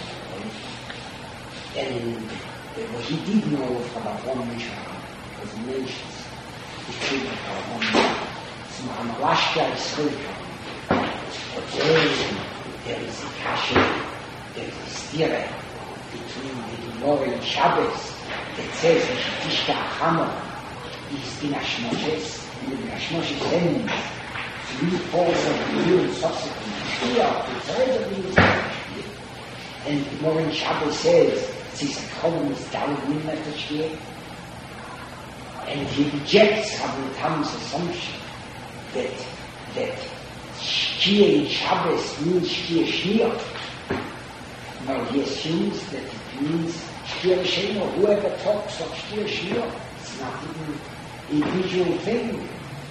and what he did know from the one Mishnah was mentions the Judas of one. So Ashker is still coming. But there is a kasha, there is a stira between the Gemara and Shabbos that says that Tishka Hammer is Din Hashmoshes, and the Hashmoshes ends three fourths of the year and subsequent Shkia, the third of the year. And the Gemara in Shabbos says, it's a common Dalit Min after Shkia. And he rejects Rabbi Tam's assumption that that Shkia in Shabbos means Shkia Shnia. No, he assumes that it means Shkia Shema. Whoever talks of Shkia Shnia, it's not even a visual thing.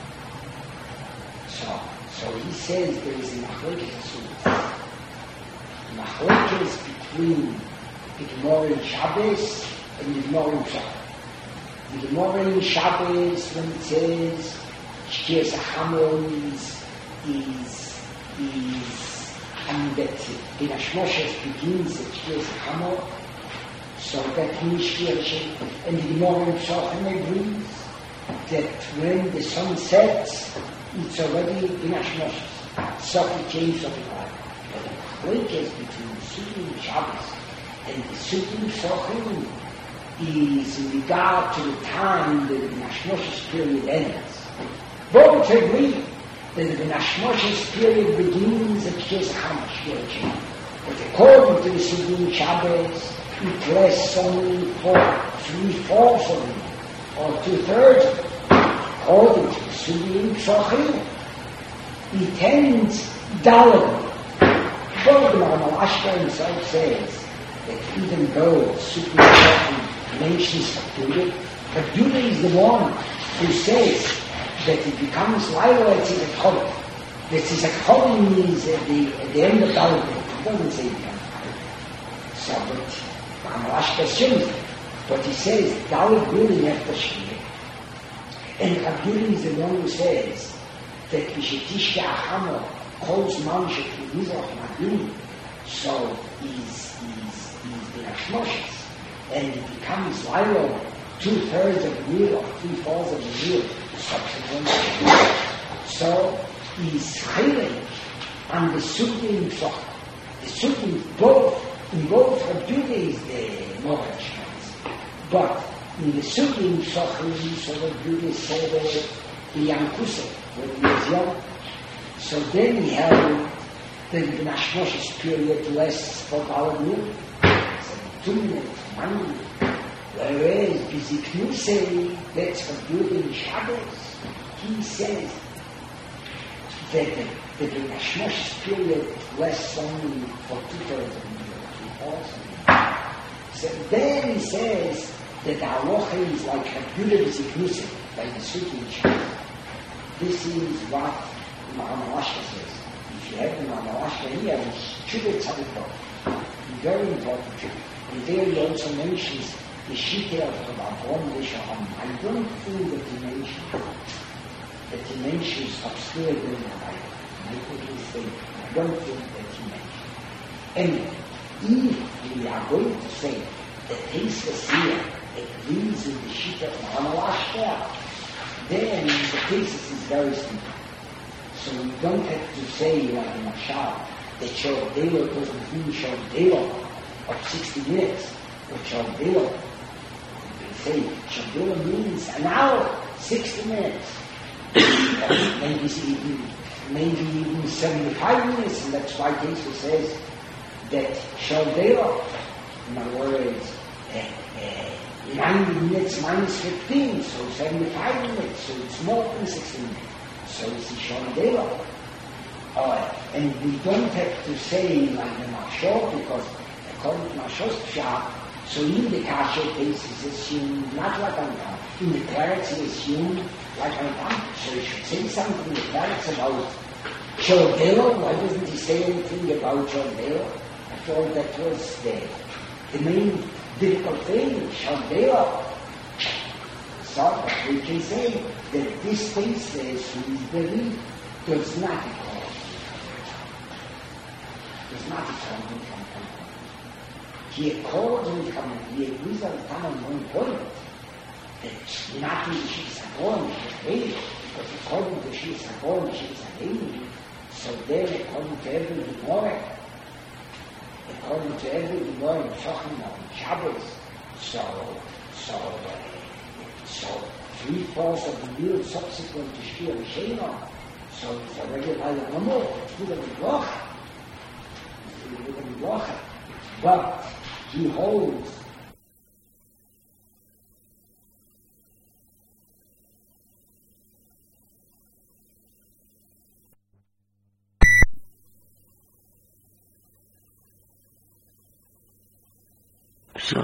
So, so he says there is a machlokes. Machlokes between the Gemara in Shabbos and the Gemara in Shabbos. The Gemara in Shabbos, when it says Shkia Hamon is is is and that the Hashmoshes begins at Shkia Hamon, so that means Shkia Shem. And the Gemara in Shachem agrees that when the sun sets, it's already in Hashmoshes. So it changes of the Bible. But the breakers between the Sukkot Shabbos and the Sukkot Shachem is in regard to the time that the Hashmoshes period ends. Both agree that the Hashmoshes period begins at Shkia Hamon. But according to the Sukkot Shabbos, it lasts only for three-fourths of it, or two-thirds of it, according to the Sugim Psochim. It ends Dalet. But the Maharal Ashka himself says that even though Sugim Psochim mentions Hakdudah, Hakdudah is the one who says that it becomes Lailoetz in a Kohen. That is a Kohen is at the, at the end of Dalet. It doesn't say it becomes Kohen. So, but Maharal Ashka assumes it. But he says, Dalet really after Shkia. And Hakdudah is the one who says that Vishetishka Achamo calls Mamshek to Mizrach Magdum, so he's, he's, he's the Hashmoshes. And it becomes Lilo, two-thirds of the year, or three-fourths of the year, subsequently. So he's Chaylik, and the Sugim Psoch. The Sugim, both, in both Hakdudah is the Moresh. But in the Sugim Psochim, so Hakdudah said that the Yankusah, when he was young, so then he held that the Nashmoshes period lasts for about a year. So two minutes, one minute. Whereas Biziknusei, that's Hakdudah in Shabbos, he says that the, that the Nashmoshes period lasts only for two-thirds of the year, three-fourths of the year. So then he says that the halacha is like Hakdudah Biziknusei, by the Sugim Shabbos. This is what Maharal Ashka says. If you have the Maharal Ashka here, it's Chubet Tzadikot. Very important Chubet. And there he also mentions the Shita of Rabban Rishon. I don't think that he mentions that he mentions obscure in the Bible. I think he's saying, I don't think that he mentions. Anyway, if we are going to say that Teisvas here agrees with the Shita of Maharal Ashka, then the thesis is very simple. So you don't have to say, like in Mashal, that Shor Delo doesn't mean Shor Delo of sixty minutes, but Shor Delo, you can say, Shor Delo means an hour, sixty minutes. maybe, even, maybe even seventy-five minutes, and that's why Teisvas says that Shor Delo, in other words, uh, uh, ninety minutes minus fifteen, so seventy-five minutes, so it's more than sixty minutes. So it's Shon Delo. Uh, and we don't have to say like the Mashal, because according to Mashal's Pshat, so in the Kasher case is assumed not like Antam. In the Clarets is assumed like Antam. So he should say something in the Clarets about Shon Delo. Why doesn't he say anything about Shon Delo? I thought that was the, the main difficult thing, Shabbat. So we can say that this thesis who is believed does not accord. Does not accord with Kampan. He accords with Kampan. He agrees on Kampan one point. That nothing she is born, she is because according to she is born, she is a so then according to every Gemara, according to every Gemara in Shochem or in Shabbos, so, so, uh, so three-fourths of the year subsequent to Shkia Rishena, so it's already like a number, it's good of the Blocha. It's good of the Blocha. But he holds